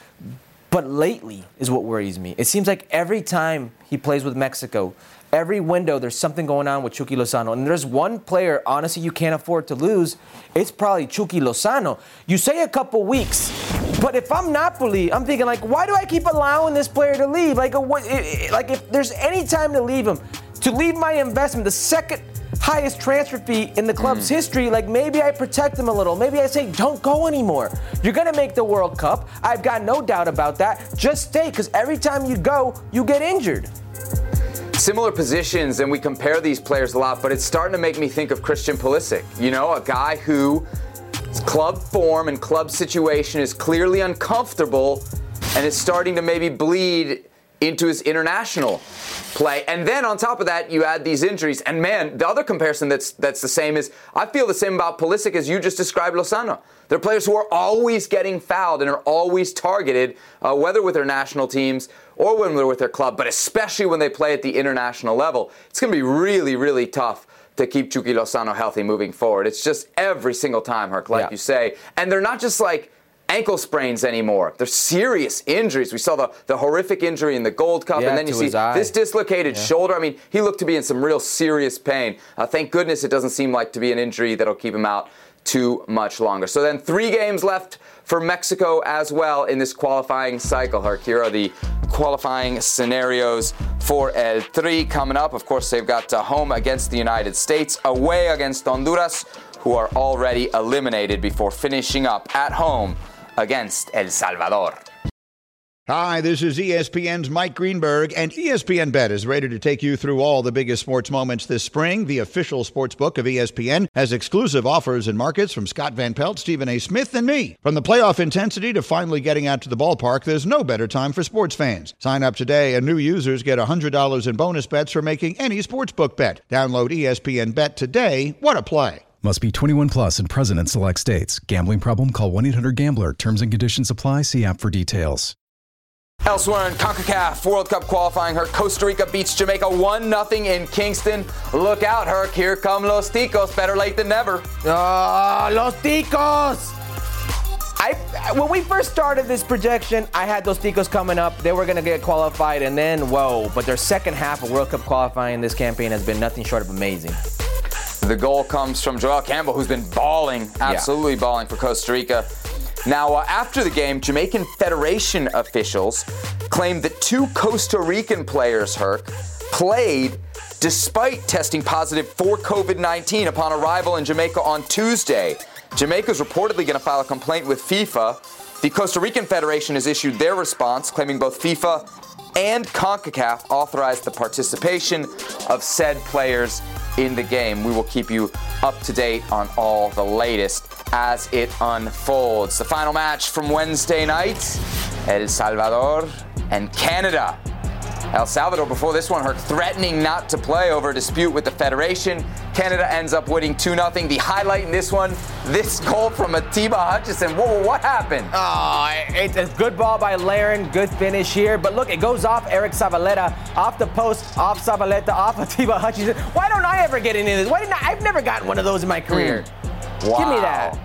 But lately is what worries me. It seems like every time he plays with Mexico, every window, there's something going on with Chucky Lozano. And there's one player, honestly, you can't afford to lose. It's probably Chucky Lozano. You say a couple weeks, but if I'm Napoli, I'm thinking, like, why do I keep allowing this player to leave? Like, what, it, it, like if there's any time to leave him, to leave my investment, the second highest transfer fee in the club's mm. history, like maybe I protect him a little. Maybe I say, don't go anymore. You're going to make the World Cup. I've got no doubt about that. Just stay, because every time you go, you get injured. Similar positions, and we compare these players a lot, but it's starting to make me think of Christian Pulisic. You know, a guy who club form and club situation is clearly uncomfortable and is starting to maybe bleed into his international play. And then on top of that, you add these injuries. And man, the other comparison that's that's the same is, I feel the same about Pulisic as you just described Lozano. They're players who are always getting fouled and are always targeted, uh, whether with their national teams or when they're with their club, but especially when they play at the international level. It's going to be really, really tough to keep Chucky Lozano healthy moving forward. It's just every single time, Herc, like yeah. you say. And they're not just like ankle sprains anymore. They're serious injuries. We saw the, the horrific injury in the Gold Cup, yeah, and then you see this dislocated yeah. shoulder. I mean, he looked to be in some real serious pain. Uh, thank goodness it doesn't seem like to be an injury that'll keep him out too much longer. So then three games left for Mexico as well in this qualifying cycle. Herc, here are the qualifying scenarios for El Tri coming up. Of course, they've got uh, home against the United States, away against Honduras, who are already eliminated, before finishing up at home against El Salvador. Hi, this is E S P N's Mike Greenberg, and E S P N Bet is ready to take you through all the biggest sports moments this spring. The official sports book of E S P N has exclusive offers and markets from Scott Van Pelt, Stephen A. Smith, and me. From the playoff intensity to finally getting out to the ballpark, there's no better time for sports fans. Sign up today, and new users get one hundred dollars in bonus bets for making any sportsbook bet. Download E S P N Bet today. What a play. Must be twenty-one plus and present in select states. Gambling problem? Call one eight hundred gambler. Terms and conditions apply. See app for details. Elsewhere in CONCACAF World Cup qualifying, Herc, Costa Rica beats Jamaica one nothing in Kingston. Look out, Herc. Here come Los Ticos. Better late than never. Oh, Los Ticos! I, when we first started this projection, I had those Ticos coming up. They were going to get qualified, and then, whoa. But their second half of World Cup qualifying this campaign has been nothing short of amazing. The goal comes from Joel Campbell, who's been balling, absolutely yeah. balling for Costa Rica. Now, uh, after the game, Jamaican Federation officials claimed that two Costa Rican players, Herc, played despite testing positive for covid nineteen upon arrival in Jamaica on Tuesday. Jamaica's reportedly going to file a complaint with FIFA. The Costa Rican Federation has issued their response, claiming both FIFA and CONCACAF authorized the participation of said players in the game. We will keep you up to date on all the latest as it unfolds. The final match from Wednesday night, El Salvador and Canada. El Salvador, before this one, Herc, threatening not to play over a dispute with the Federation. Canada ends up winning two nothing. The highlight in this one, this goal from Atiba Hutchinson. Whoa, what happened? Oh, it's a good ball by Laren. Good finish here. But look, it goes off Eric Zavaleta, off the post, off Zavaleta, off Atiba Hutchinson. Why don't I ever get into this? Why didn't I? I've never gotten one of those in my career. Mm. Wow. Give me that.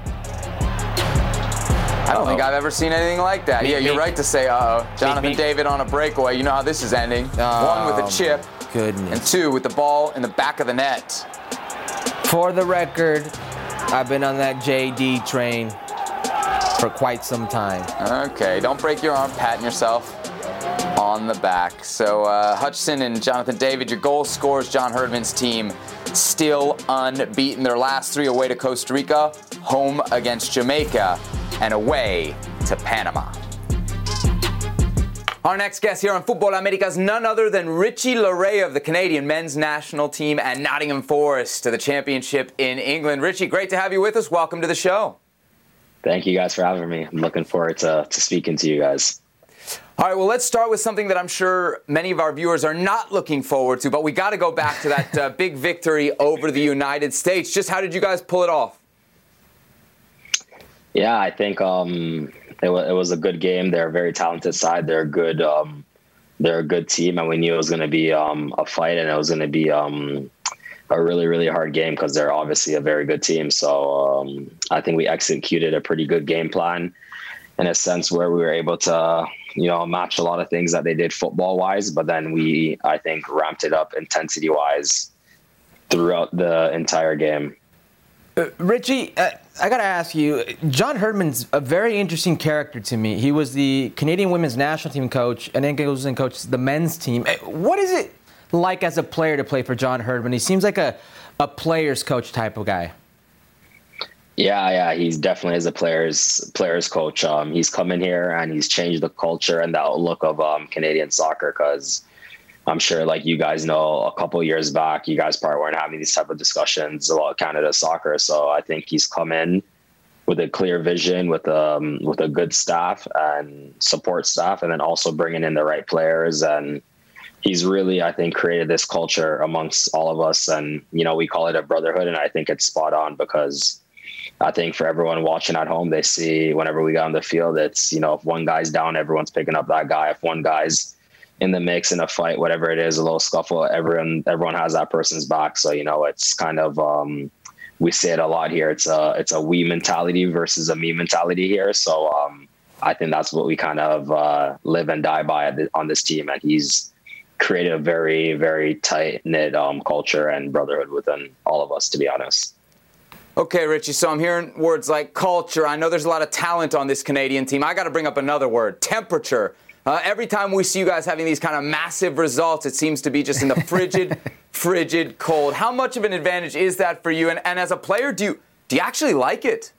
I don't Uh-oh. think I've ever seen anything like that. Me, yeah, you're me. right to say, uh-oh. Jonathan me, me. David on a breakaway. You know how this is ending. Oh, one with a chip. Goodness. And two with the ball in the back of the net. For the record, I've been on that J D train for quite some time. Okay, don't break your arm patting yourself on the back. So uh, Hutchinson and Jonathan David, your goal scorers. John Herdman's team still unbeaten. Their last three away to Costa Rica, home against Jamaica, and away to Panama. Our next guest here on Futbol America is none other than Richie Laryea of the Canadian men's national team and Nottingham Forest to the championship in England. Richie, great to have you with us. Welcome to the show. Thank you guys for having me. I'm looking forward to, to speaking to you guys. All right, well, let's start with something that I'm sure many of our viewers are not looking forward to, but we got to go back to that uh, big victory over the United States. Just how did you guys pull it off? Yeah, I think um, it, w- it was a good game. They're a very talented side. They're a good, um, they're a good team, and we knew it was going to be um, a fight, and it was going to be um, a really, really hard game because they're obviously a very good team. So um, I think we executed a pretty good game plan in a sense where we were able to, you know, match a lot of things that they did football-wise, but then we, I think, ramped it up intensity-wise throughout the entire game. Uh, Richie, uh, I got to ask you, John Herdman's a very interesting character to me. He was the Canadian women's national team coach and then goes and coaches the men's team. What is it like as a player to play for John Herdman? He seems like a, a player's coach type of guy. Yeah, yeah, he's definitely is a player's player's coach. Um, he's come in here and he's changed the culture and the outlook of um, Canadian soccer because I'm sure, like you guys know, a couple of years back, you guys probably weren't having these type of discussions about Canada soccer. So I think he's come in with a clear vision, with um with a good staff and support staff, and then also bringing in the right players. And he's really, I think, created this culture amongst all of us. And, you know, we call it a brotherhood. And I think it's spot on because I think for everyone watching at home, they see whenever we get on the field, it's, you know, if one guy's down, everyone's picking up that guy. If one guy's in the mix in a fight, whatever it is, a little scuffle, everyone everyone has that person's back. So, you know, it's kind of, um, we say it a lot here. It's a, it's a we mentality versus a me mentality here. So um, I think that's what we kind of uh, live and die by on this team. And he's created a very, very tight-knit um, culture and brotherhood within all of us, to be honest. Okay, Richie, so I'm hearing words like culture. I know there's a lot of talent on this Canadian team. I got to bring up another word, temperature. Uh, every time we see you guys having these kind of massive results, it seems to be just in the frigid, frigid cold. How much of an advantage is that for you? And, and as a player, do you, do you actually like it?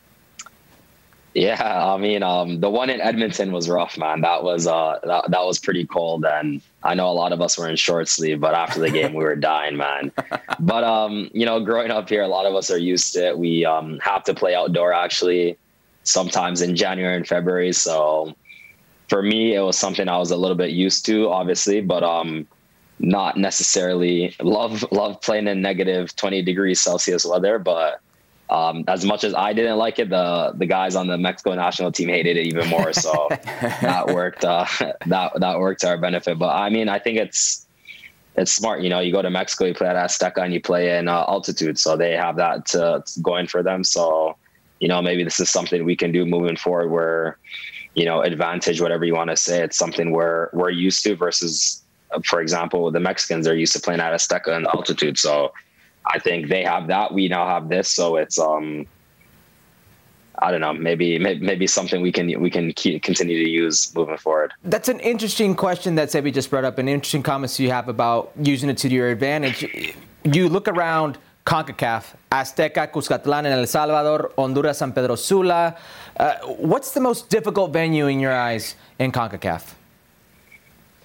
Yeah, I mean, um, the one in Edmonton was rough, man. That was uh, that, that was pretty cold, and I know a lot of us were in short sleeve, but after the game, we were dying, man. But um, you know, growing up here, a lot of us are used to it. We um, have to play outdoor, actually, sometimes in January and February. So for me, it was something I was a little bit used to, obviously, but um, not necessarily love love playing in negative twenty degrees Celsius weather, but. Um, as much as I didn't like it, the the guys on the Mexico national team hated it even more. So that worked. Uh, that that worked to our benefit. But I mean, I think it's it's smart. You know, you go to Mexico, you play at Azteca, and you play in uh, altitude. So they have that uh, going for them. So you know, maybe this is something we can do moving forward. Where you know, advantage, whatever you want to say, it's something we're we're used to versus, uh, for example, the Mexicans are used to playing at Azteca and altitude. So. I think they have that. We now have this, so it's um, I don't know, maybe maybe something we can we can keep, continue to use moving forward. That's an interesting question that Sebi just brought up. An interesting comments you have about using it to your advantage. You look around CONCACAF, Azteca, Cuscatlán in El Salvador, Honduras, San Pedro Sula. Uh, what's the most difficult venue in your eyes in CONCACAF?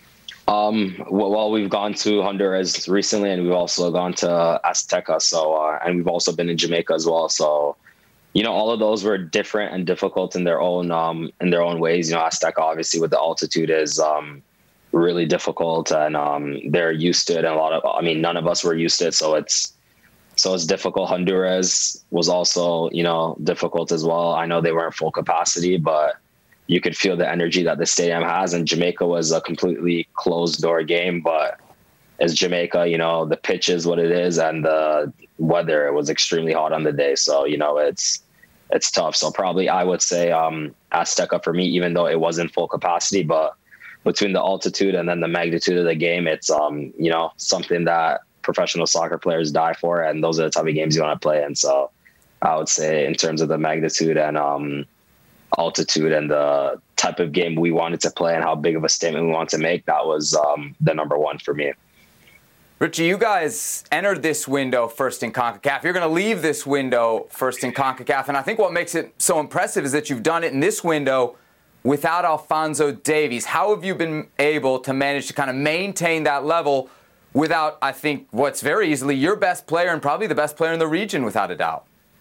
Um, well, we've gone to Honduras recently, and we've also gone to Azteca. So, uh, and we've also been in Jamaica as well. So, you know, all of those were different and difficult in their own, um, in their own ways. You know, Azteca, obviously with the altitude, is, um, really difficult, and, um, they're used to it. And a lot of, I mean, none of us were used to it. So it's, so it's difficult. Honduras was also, you know, difficult as well. I know they weren't full capacity, but you could feel the energy that the stadium has. And Jamaica was a completely closed door game, but as Jamaica, you know, the pitch is what it is, and the weather, it was extremely hot on the day. So, you know, it's, it's tough. So probably I would say, um, Azteca for me, even though it wasn't full capacity, but between the altitude and then the magnitude of the game, it's, um, you know, something that professional soccer players die for. And those are the type of games you want to play. And so I would say in terms of the magnitude and, um, altitude and the type of game we wanted to play and how big of a statement we wanted to make, that was um, the number one for me. Richie, you guys entered this window first in CONCACAF. You're going to leave this window first in CONCACAF. And I think what makes it so impressive is that you've done it in this window without Alphonso Davies. How have you been able to manage to kind of maintain that level without, I think, what's very easily your best player and probably the best player in the region, without a doubt?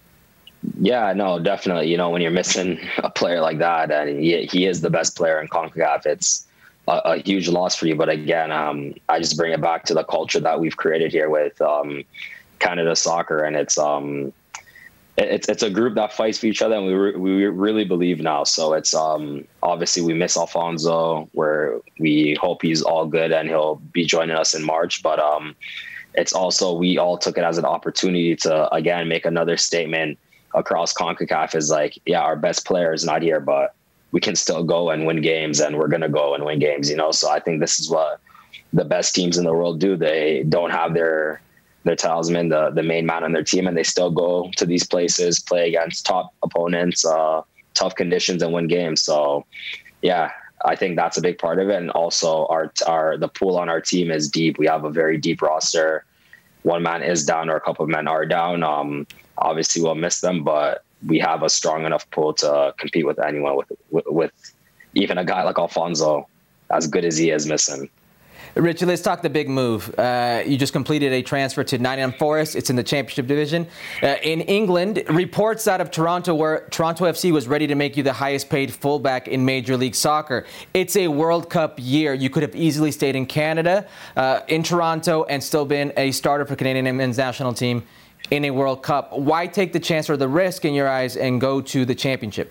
Yeah, no, definitely. You know, when you're missing a player like that, and he, he is the best player in CONCACAF, it's a, a huge loss for you. But again, um, I just bring it back to the culture that we've created here with um, Canada Soccer, and it's um, it, it's it's a group that fights for each other, and we re- we really believe now. So it's um, obviously we miss Alphonso, where we hope he's all good and he'll be joining us in March, but um, it's also we all took it as an opportunity to again make another statement across CONCACAF. Is like, yeah, our best player is not here, but we can still go and win games, and we're going to go and win games, you know? So I think this is what the best teams in the world do. They don't have their, their talisman, the, the main man on their team, and they still go to these places, play against top opponents, uh, tough conditions, and win games. So yeah, I think that's a big part of it. And also our, our, the pool on our team is deep. We have a very deep roster. One man is down or a couple of men are down. Um, Obviously, we'll miss them, but we have a strong enough pool to compete with anyone, with, with, with even a guy like Alphonso, as good as he is, missing. Richie, let's talk the big move. Uh, you just completed a transfer to Nottingham Forest. It's in the Championship Division. Uh, in England, reports out of Toronto where Toronto F C was ready to make you the highest paid fullback in Major League Soccer. It's a World Cup year. You could have easily stayed in Canada, uh, in Toronto, and still been a starter for Canadian men's national team in a World Cup. Why take the chance or the risk in your eyes and go to the championship?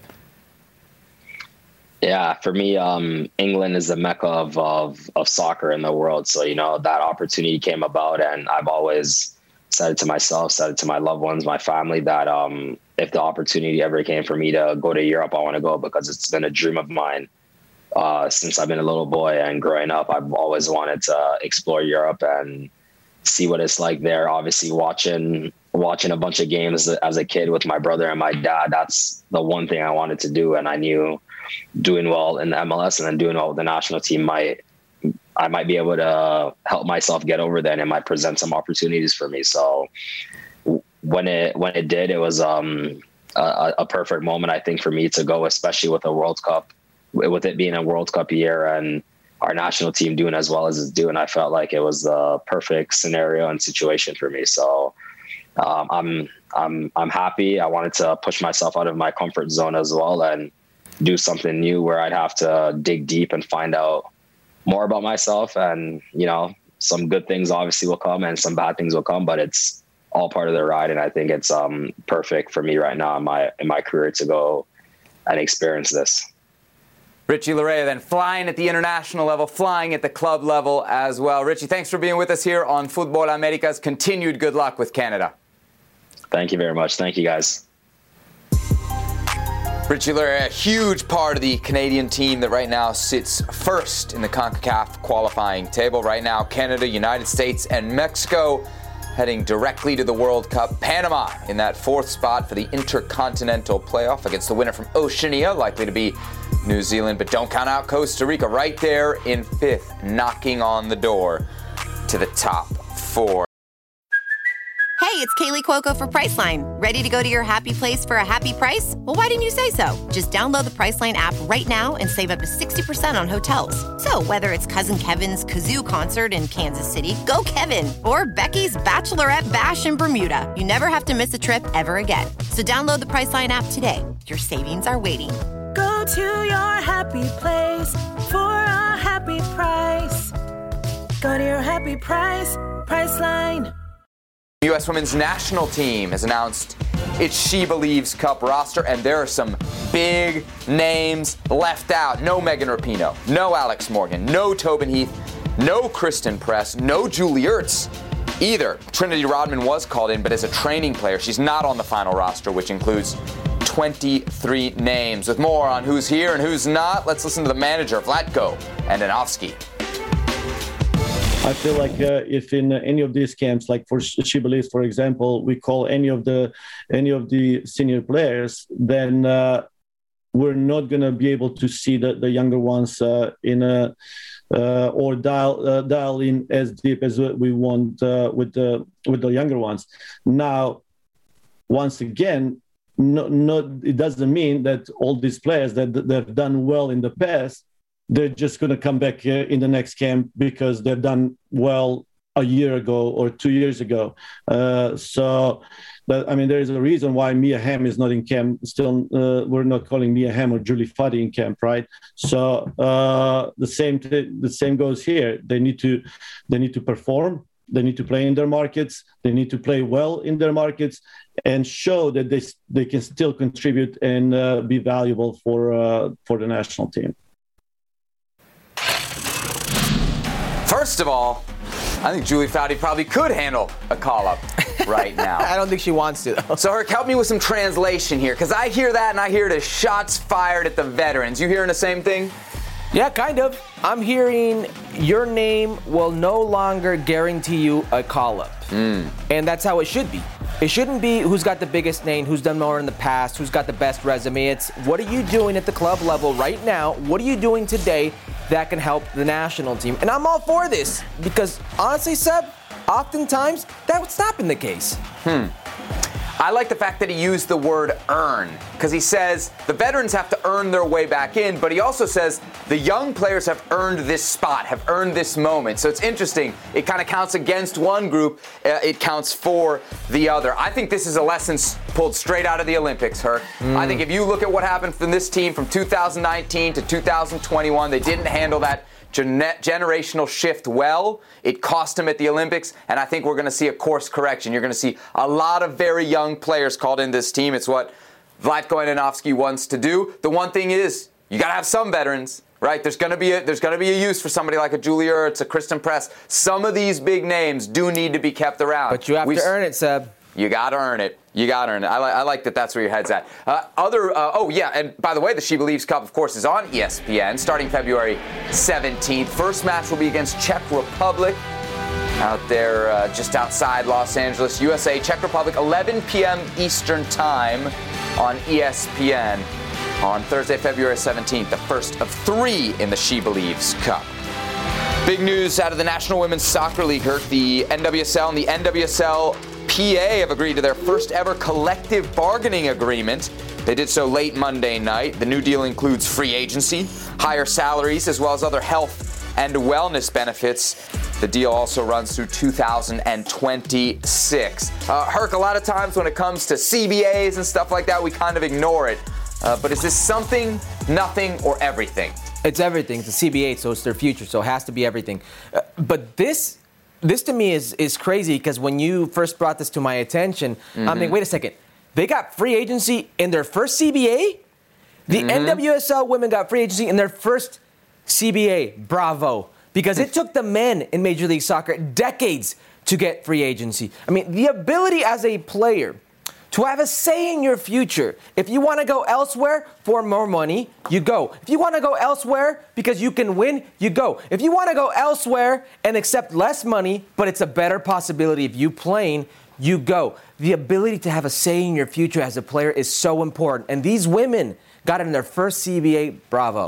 Yeah, for me, um, England is the mecca of, of of soccer in the world. So, you know, that opportunity came about, and I've always said it to myself, said it to my loved ones, my family, that um, if the opportunity ever came for me to go to Europe, I want to go, because it's been a dream of mine uh, since I've been a little boy. And growing up, I've always wanted to explore Europe and see what it's like there. Obviously, watching watching a bunch of games as a kid with my brother and my dad, that's the one thing I wanted to do. And I knew doing well in the M L S and then doing well with the national team might, I might be able to help myself get over there, and it might present some opportunities for me. So when it, when it did, it was um, a, a perfect moment, I think, for me to go, especially with a World Cup, with it being a World Cup year and our national team doing as well as it's doing. I felt like it was the perfect scenario and situation for me. So um, I'm, I'm, I'm happy. I wanted to push myself out of my comfort zone as well and do something new where I'd have to dig deep and find out more about myself. And, you know, some good things obviously will come and some bad things will come, but it's all part of the ride. And I think it's um, perfect for me right now in my, in my career to go and experience this. Richie Laryea then flying at the international level, flying at the club level as well. Richie, thanks for being with us here on Futbol Americas. Continued good luck with Canada. Thank you very much. Thank you, guys. Richie Laryea, a huge part of the Canadian team that right now sits first in the CONCACAF qualifying table. Right now, Canada, United States, and Mexico heading directly to the World Cup. Panama in that fourth spot for the Intercontinental Playoff against the winner from Oceania, likely to be New Zealand. But don't count out Costa Rica, right there in fifth, knocking on the door to the top four. Hey, it's Kaylee Cuoco for Priceline. Ready to go to your happy place for a happy price? Well, why didn't you say so? Just download the Priceline app right now and save up to sixty percent on hotels. So whether it's Cousin Kevin's Kazoo Concert in Kansas City, go Kevin, or Becky's Bachelorette Bash in Bermuda, you never have to miss a trip ever again. So download the Priceline app today. Your savings are waiting. Go to your happy place for a happy price. Go to your happy price, Priceline. The U S women's national team has announced its She Believes Cup roster, and there are some big names left out. No Megan Rapinoe, no Alex Morgan, no Tobin Heath, no Kristen Press, no Julie Ertz either. Trinity Rodman was called in, but as a training player, she's not on the final roster, which includes twenty-three names. With more on who's here and who's not, let's listen to the manager, Vlatko Andonovski. I feel like uh, if in uh, any of these camps, like for She Believes, for example, we call any of the any of the senior players, then uh, we're not going to be able to see the, the younger ones uh, in a uh, or dial uh, dial in as deep as we want uh, with the with the younger ones. Now, once again, no, no, it doesn't mean that all these players that that have done well in the past, they're just going to come back uh, in the next camp because they've done well a year ago or two years ago. Uh, so, but, I mean, there is a reason why Mia Hamm is not in camp. Still, uh, we're not calling Mia Hamm or Julie Fuddy in camp, right? So uh, the same t- the same goes here. They need to they need to perform. They need to play in their markets. They need to play well in their markets and show that they they can still contribute and uh, be valuable for uh, for the national team. First of all, I think Julie Foudy probably could handle a call-up right now. I don't think she wants to, though. So, Herc, help me with some translation here, because I hear that and I hear the shots fired at the veterans. You hearing the same thing? Yeah, kind of. I'm hearing your name will no longer guarantee you a call-up. Mm. And that's how it should be. It shouldn't be who's got the biggest name, who's done more in the past, who's got the best resume. It's what are you doing at the club level right now? What are you doing today that can help the national team? And I'm all for this because, honestly, Seb, oftentimes that's not been the case. Hmm. I like the fact that he used the word earn, because he says the veterans have to earn their way back in, but he also says the young players have earned this spot, have earned this moment. So it's interesting. It kind of counts against one group. Uh, it counts for the other. I think this is a lesson pulled straight out of the Olympics, Herc. Mm. I think if you look at what happened from this team from two thousand nineteen to two thousand twenty-one, they didn't handle that generational shift well. It cost him at the Olympics, and I think we're going to see a course correction. You're going to see a lot of very young players called in this team. It's what Vlatko Andonovski wants to do. The one thing is, you got to have some veterans, right? There's going to be a, there's going to be a use for somebody like a Julie Ertz, a Kristen Press. Some of these big names do need to be kept around. But you have We've, to earn it, Seb. You got to earn it. You got to earn it. I, li- I like that that's where your head's at. Uh, other, uh, oh, yeah, and by the way, the She Believes Cup, of course, is on E S P N starting February seventeenth. First match will be against Czech Republic out there uh, just outside Los Angeles, U S A. Czech Republic, eleven p.m. Eastern Time on E S P N on Thursday, February seventeenth, the first of three in the She Believes Cup. Big news out of the National Women's Soccer League, Herc. The N W S L and the N W S L P A have agreed to their first ever collective bargaining agreement. They did so late Monday night. The new deal includes free agency, higher salaries, as well as other health and wellness benefits. The deal also runs through two thousand twenty-six. Uh, Herc, a lot of times when it comes to C B As and stuff like that, we kind of ignore it. Uh, but is this something, nothing, or everything? It's everything. It's a C B A, so it's their future, so it has to be everything. Uh, but this... This to me is is crazy because when you first brought this to my attention, mm-hmm. I'm thinking, wait a second, they got free agency in their first C B A? The mm-hmm. N W S L women got free agency in their first C B A. Bravo. Because it took the men in Major League Soccer decades to get free agency. I mean, the ability as a player to have a say in your future. If you want to go elsewhere for more money, you go. If you want to go elsewhere because you can win, you go. If you want to go elsewhere and accept less money, but it's a better possibility of you playing, you go. The ability to have a say in your future as a player is so important. And these women got it in their first C B A. Bravo.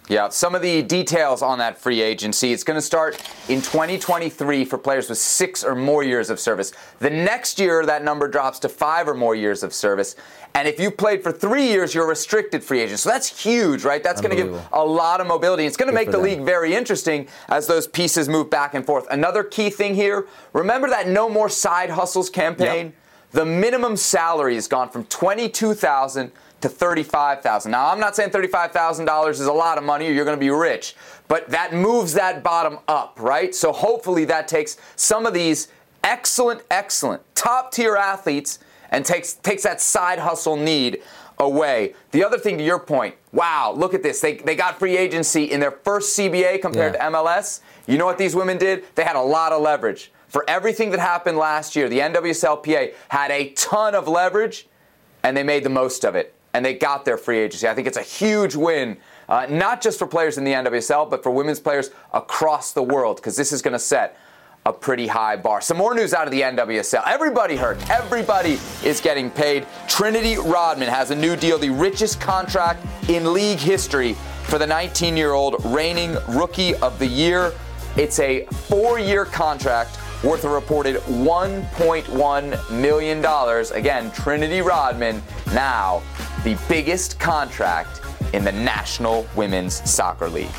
Yeah, some of the details on that free agency. It's going to start in twenty twenty-three for players with six or more years of service. The next year, that number drops to five or more years of service. And if you played for three years, you're a restricted free agent. So that's huge, right? That's going to give a lot of mobility. It's going to make the them. league very interesting as those pieces move back and forth. Another key thing here, remember that No More Side Hustles campaign? Yep. The minimum salary has gone from twenty-two thousand dollars to thirty-five thousand dollars. Now, I'm not saying thirty-five thousand dollars is a lot of money or you're going to be rich, but that moves that bottom up, right? So hopefully that takes some of these excellent, excellent, top-tier athletes and takes takes that side hustle need away. The other thing, to your point, wow, look at this. They they got free agency in their first C B A compared yeah. to M L S. You know what these women did? They had a lot of leverage. For everything that happened last year, the N W S L P A had a ton of leverage, and they made the most of it. And they got their free agency. I think it's a huge win, uh, not just for players in the N W S L, but for women's players across the world, because this is going to set a pretty high bar. Some more news out of the N W S L. Everybody hurt. Everybody is getting paid. Trinity Rodman has a new deal, the richest contract in league history for the nineteen-year-old reigning Rookie of the Year. It's a four-year contract worth a reported one point one million dollars. Again, Trinity Rodman, now the biggest contract in the National Women's Soccer League.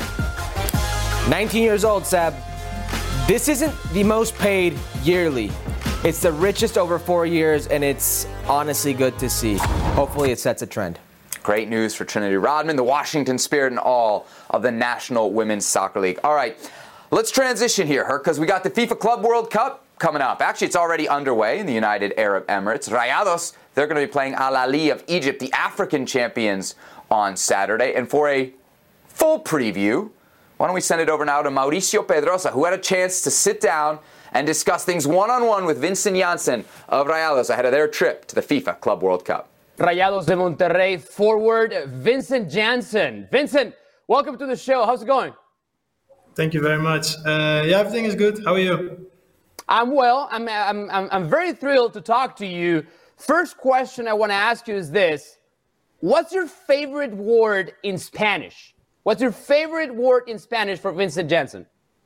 nineteen years old, Seb. This isn't the most paid yearly. It's the richest over four years, and it's honestly good to see. Hopefully it sets a trend. Great news for Trinity Rodman, the Washington Spirit, and all of the National Women's Soccer League. All right, let's transition here, Herc, because we got the FIFA Club World Cup coming up. Actually, it's already underway in the United Arab Emirates. Rayados, they're going to be playing Al Ahly of Egypt, the African champions, on Saturday. And for a full preview, why don't we send it over now to Mauricio Pedrosa, who had a chance to sit down and discuss things one-on-one with Vincent Janssen of Rayados ahead of their trip to the FIFA Club World Cup. Rayados de Monterrey forward Vincent Janssen. Vincent, welcome to the show. How's it going? Thank you very much. Uh, yeah, everything is good. How are you? I'm well. I'm, I'm, I'm, I'm very thrilled to talk to you. First question I want to ask you is this. What's your favorite word in Spanish? What's your favorite word in Spanish for Vincent Janssen?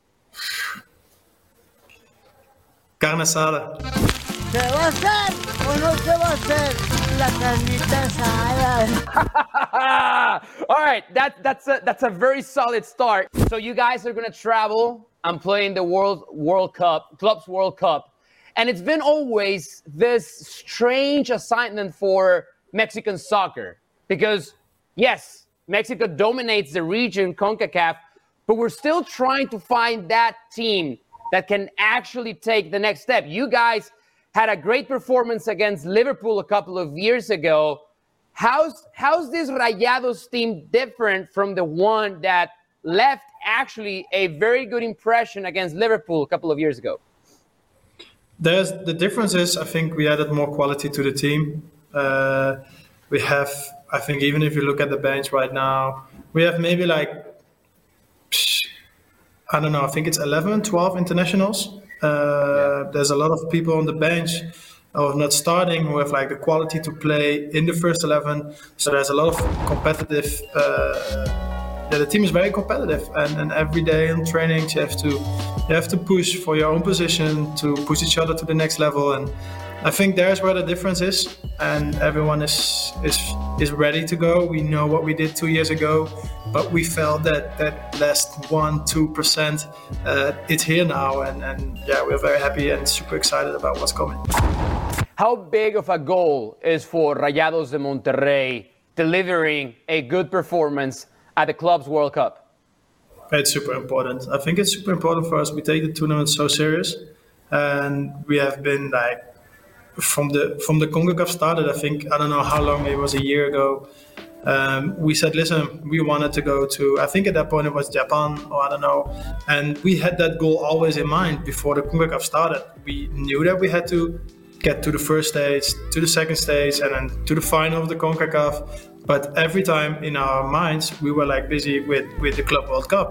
Carne asada. ¿Se va a hacer o no se va a hacer la carnita asada? All right, that, that's, a, that's a very solid start. So you guys are going to travel and play in the World, World Cup, Clubs World Cup. And it's been always this strange assignment for Mexican soccer. Because, yes, Mexico dominates the region, CONCACAF, but we're still trying to find that team that can actually take the next step. You guys had a great performance against Liverpool a couple of years ago. How's, how's this Rayados team different from the one that left actually a very good impression against Liverpool a couple of years ago? There's, the difference is, I think we added more quality to the team. Uh, we have... I think even if you look at the bench right now, we have maybe like, I don't know, I think it's eleven, twelve internationals. Uh, yeah. There's a lot of people on the bench of not starting who have like the quality to play in the first eleven. So there's a lot of competitive, uh, yeah, the team is very competitive. And, and every day in trainings you have to, you have to push for your own position, to push each other to the next level. And I think there's where the difference is, and everyone is is is ready to go. We know what we did two years ago, but we felt that that last one, two percent, uh, it's here now, and, and yeah, we're very happy and super excited about what's coming. How big of a goal is for Rayados de Monterrey delivering a good performance at the Clubs World Cup? It's super important. I think it's super important for us. We take the tournament so serious, and we have been like. From the from the CONCACAF started, I think, I don't know how long, it was a year ago, um, we said, listen, we wanted to go to, I think at that point it was Japan, or I don't know, and we had that goal always in mind before the CONCACAF started. We knew that we had to get to the first stage, to the second stage, and then to the final of the CONCACAF, but every time in our minds, we were like busy with, with the Club World Cup.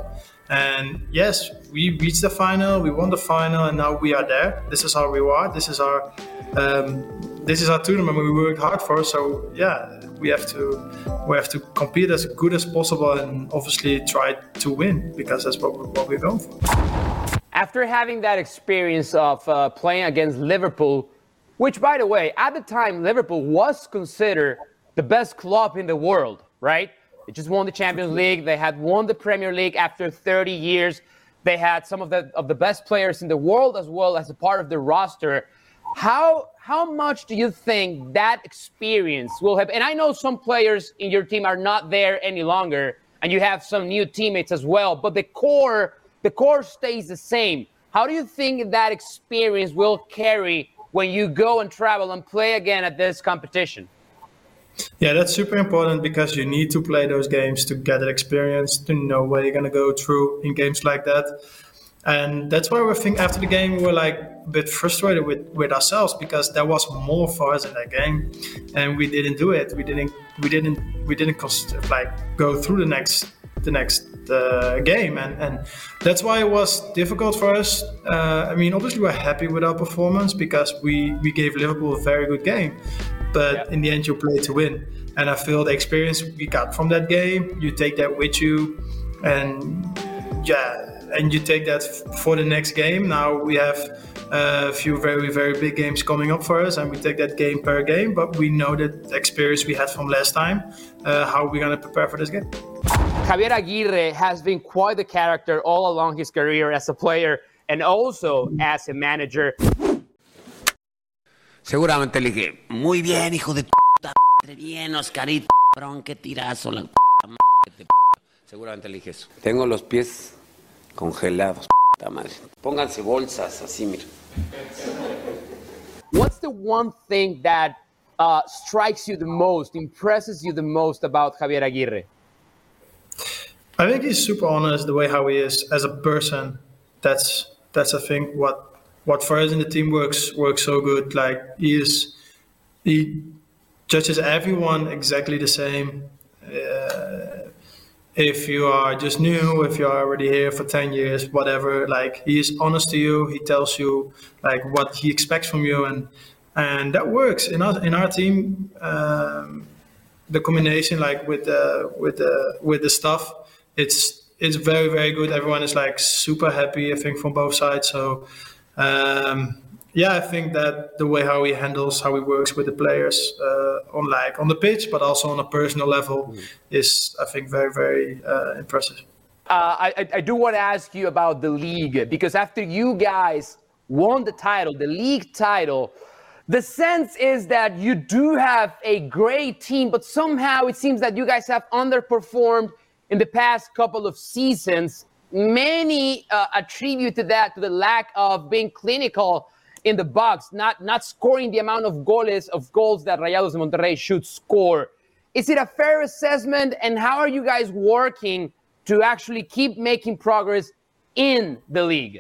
And yes, we reached the final, we won the final, and now we are there. This is our reward. This is our um, this is our tournament we worked hard for. So yeah, we have to we have to compete as good as possible and obviously try to win, because that's what we're, what we're going for. After having that experience of uh, playing against Liverpool, which, by the way, at the time, Liverpool was considered the best club in the world, right? They just won the Champions League. They had won the Premier League after thirty years. They had some of the of the best players in the world as well as a part of the roster. How how much do you think that experience will have? And I know some players in your team are not there any longer, and you have some new teammates as well. But the core the core stays the same. How do you think that experience will carry when you go and travel and play again at this competition? Yeah, that's super important, because you need to play those games to get that experience, to know what you're going to go through in games like that. And that's why we think after the game, we were like a bit frustrated with, with ourselves, because there was more for us in that game and we didn't do it. We didn't, we didn't, we didn't like go through the next, the next uh, game. And, and that's why it was difficult for us. Uh, I mean, obviously we're happy with our performance, because we, we gave Liverpool a very good game. But yeah, in the end, you play to win. And I feel the experience we got from that game, you take that with you. And yeah, and you take that f- for the next game. Now we have a few very, very big games coming up for us, and we take that game per game. But we know that the experience we had from last time, uh, how we're going to prepare for this game. Javier Aguirre has been quite the character all along his career as a player and also as a manager. Seguramente le dije, muy bien, hijo de p***, madre, bien, Oscarito, cabrón, qué tirazo, la p***, madre, seguramente le dije eso. Tengo los pies congelados, p***, madre. Pónganse bolsas, así, mira. What's the one thing that uh, strikes you the most, impresses you the most about Javier Aguirre? I think he's super honest, the way how he is as a person. That's, that's I think, what What for us in the team works works so good. Like he is, he judges everyone exactly the same. Uh, if you are just new, if you are already here for ten years, whatever. Like he is honest to you. He tells you like what he expects from you, and and that works in our in our team. Um, the combination like with the with the with the stuff, it's it's very very good. Everyone is like super happy, I think, from both sides. So. Um, yeah, I think that the way how he handles, how he works with the players uh, on like on the pitch, but also on a personal level, mm. is I think very very uh, impressive. Uh, I, I do want to ask you about the league, because after you guys won the title, the league title, the sense is that you do have a great team, but somehow it seems that you guys have underperformed in the past couple of seasons. Many uh, attributed that to the lack of being clinical in the box, not not scoring the amount of goals of goals that Rayados de Monterrey should score. Is it a fair assessment? And how are you guys working to actually keep making progress in the league?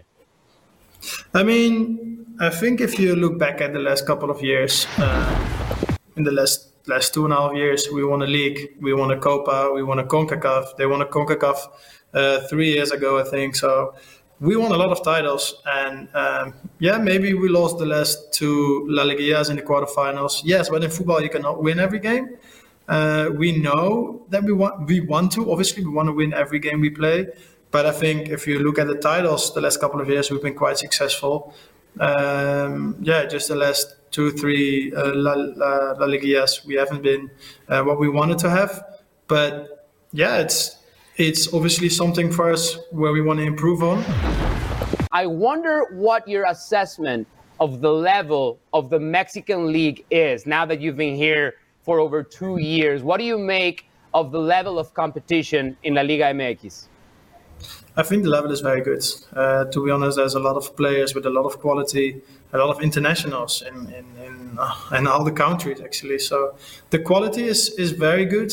I mean, I think if you look back at the last couple of years, uh, in the last last two and a half years, we won a league, we won a Copa, we won a CONCACAF, they won a CONCACAF. Uh, three years ago, I think. So we won a lot of titles. And um, yeah, maybe we lost the last two La Liguillas in the quarterfinals. Yes, but in football, you cannot win every game. Uh, we know that we want, we want to. Obviously, we want to win every game we play. But I think if you look at the titles, the last couple of years, we've been quite successful. Um, yeah, just the last two, three uh, La, La, La Liguillas, we haven't been uh, what we wanted to have. But yeah, it's... It's obviously something for us where we want to improve on. I wonder what your assessment of the level of the Mexican League is now that you've been here for over two years. What do you make of the level of competition in La Liga M X? I think the level is very good. Uh, to be honest, there's a lot of players with a lot of quality, a lot of internationals in, in, in, uh, in all the countries, actually. So the quality is, is very good.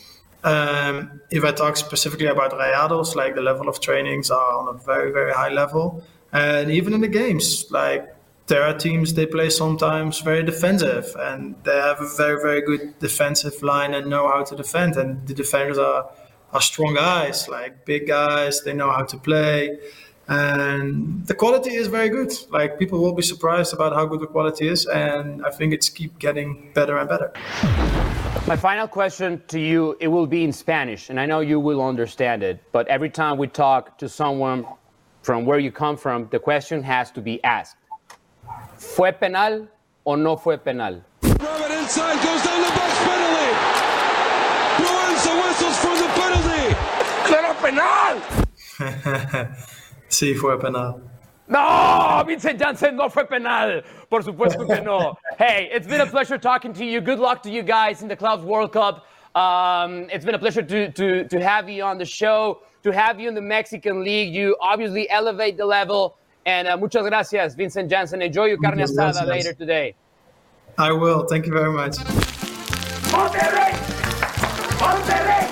Um, if I talk specifically about Rayados, like the level of trainings are on a very, very high level. And even in the games, like there are teams, they play sometimes very defensive and they have a very, very good defensive line and know how to defend. And the defenders are are strong guys, like big guys. They know how to play. And the quality is very good. Like, people will be surprised about how good the quality is. And I think it's keep getting better and better. My final question to you, it will be in Spanish. And I know you will understand it. But every time we talk to someone from where you come from, the question has to be asked. ¿Fue penal o no fue penal? Robert inside, goes down the box, penalty. Blows the whistles for the penalty. ¡Era penal! Sí, fue penal. No, Vincent Janssen, no fue penal. Por supuesto que no. Hey, it's been a pleasure talking to you. Good luck to you guys in the Clubs World Cup. Um, it's been a pleasure to, to, to have you on the show, to have you in the Mexican League. You obviously elevate the level. And uh, muchas gracias, Vincent Janssen. Enjoy your carne asada later today. I will. Thank you very much. Monterrey! Monterrey!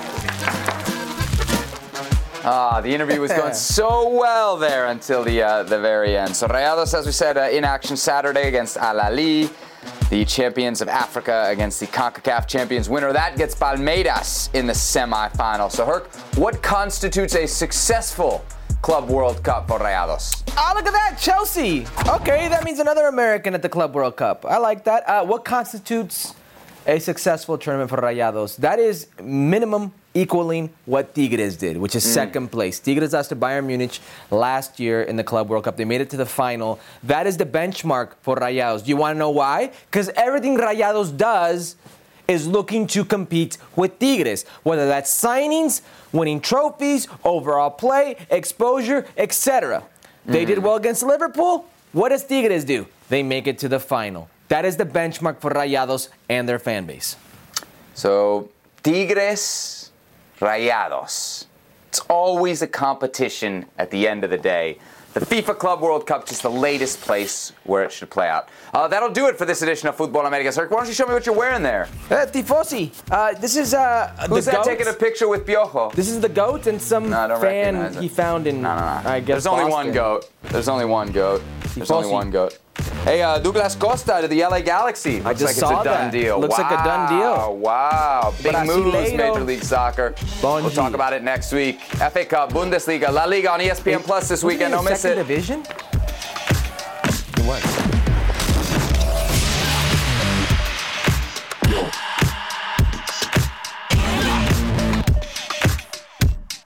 Ah, the interview was going so well there until the uh, the very end. So Rayados, as we said, uh, in action Saturday against Al Ahly, the champions of Africa against the CONCACAF champions. Winner of that gets Palmeiras in the semifinal. So Herc, what constitutes a successful Club World Cup for Rayados? Oh, look at that, Chelsea. Okay, that means another American at the Club World Cup. I like that. Uh, what constitutes a successful tournament for Rayados? That is minimum equaling what Tigres did, which is mm. second place. Tigres lost to Bayern Munich last year in the Club World Cup. They made it to the final. That is the benchmark for Rayados. Do you want to know why? Because everything Rayados does is looking to compete with Tigres, whether that's signings, winning trophies, overall play, exposure, et cetera. Mm. They did well against Liverpool. What does Tigres do? They make it to the final. That is the benchmark for Rayados and their fan base. So, Tigres, Rayados. It's always a competition at the end of the day. The FIFA Club World Cup, just the latest place where it should play out. Uh, that'll do it for this edition of Football Americas. Why don't you show me what you're wearing there? Uh, Tifosi. Uh, this is uh, Who's the that goat. taking a picture with Piojo? This is the goat and some no, fan he found in, no, no, no. I guess, There's only Boston. one goat. There's only one goat. There's Tifosi. only one goat. Hey, uh, Douglas Costa to the L A Galaxy. Looks I just like saw it's a done that. deal. Looks wow. like a done deal. Wow. Big moves, Major League Soccer. Bon we'll talk about it next week. F A Cup, Bundesliga, La Liga on E S P N Plus this weekend. Don't miss it. Second division?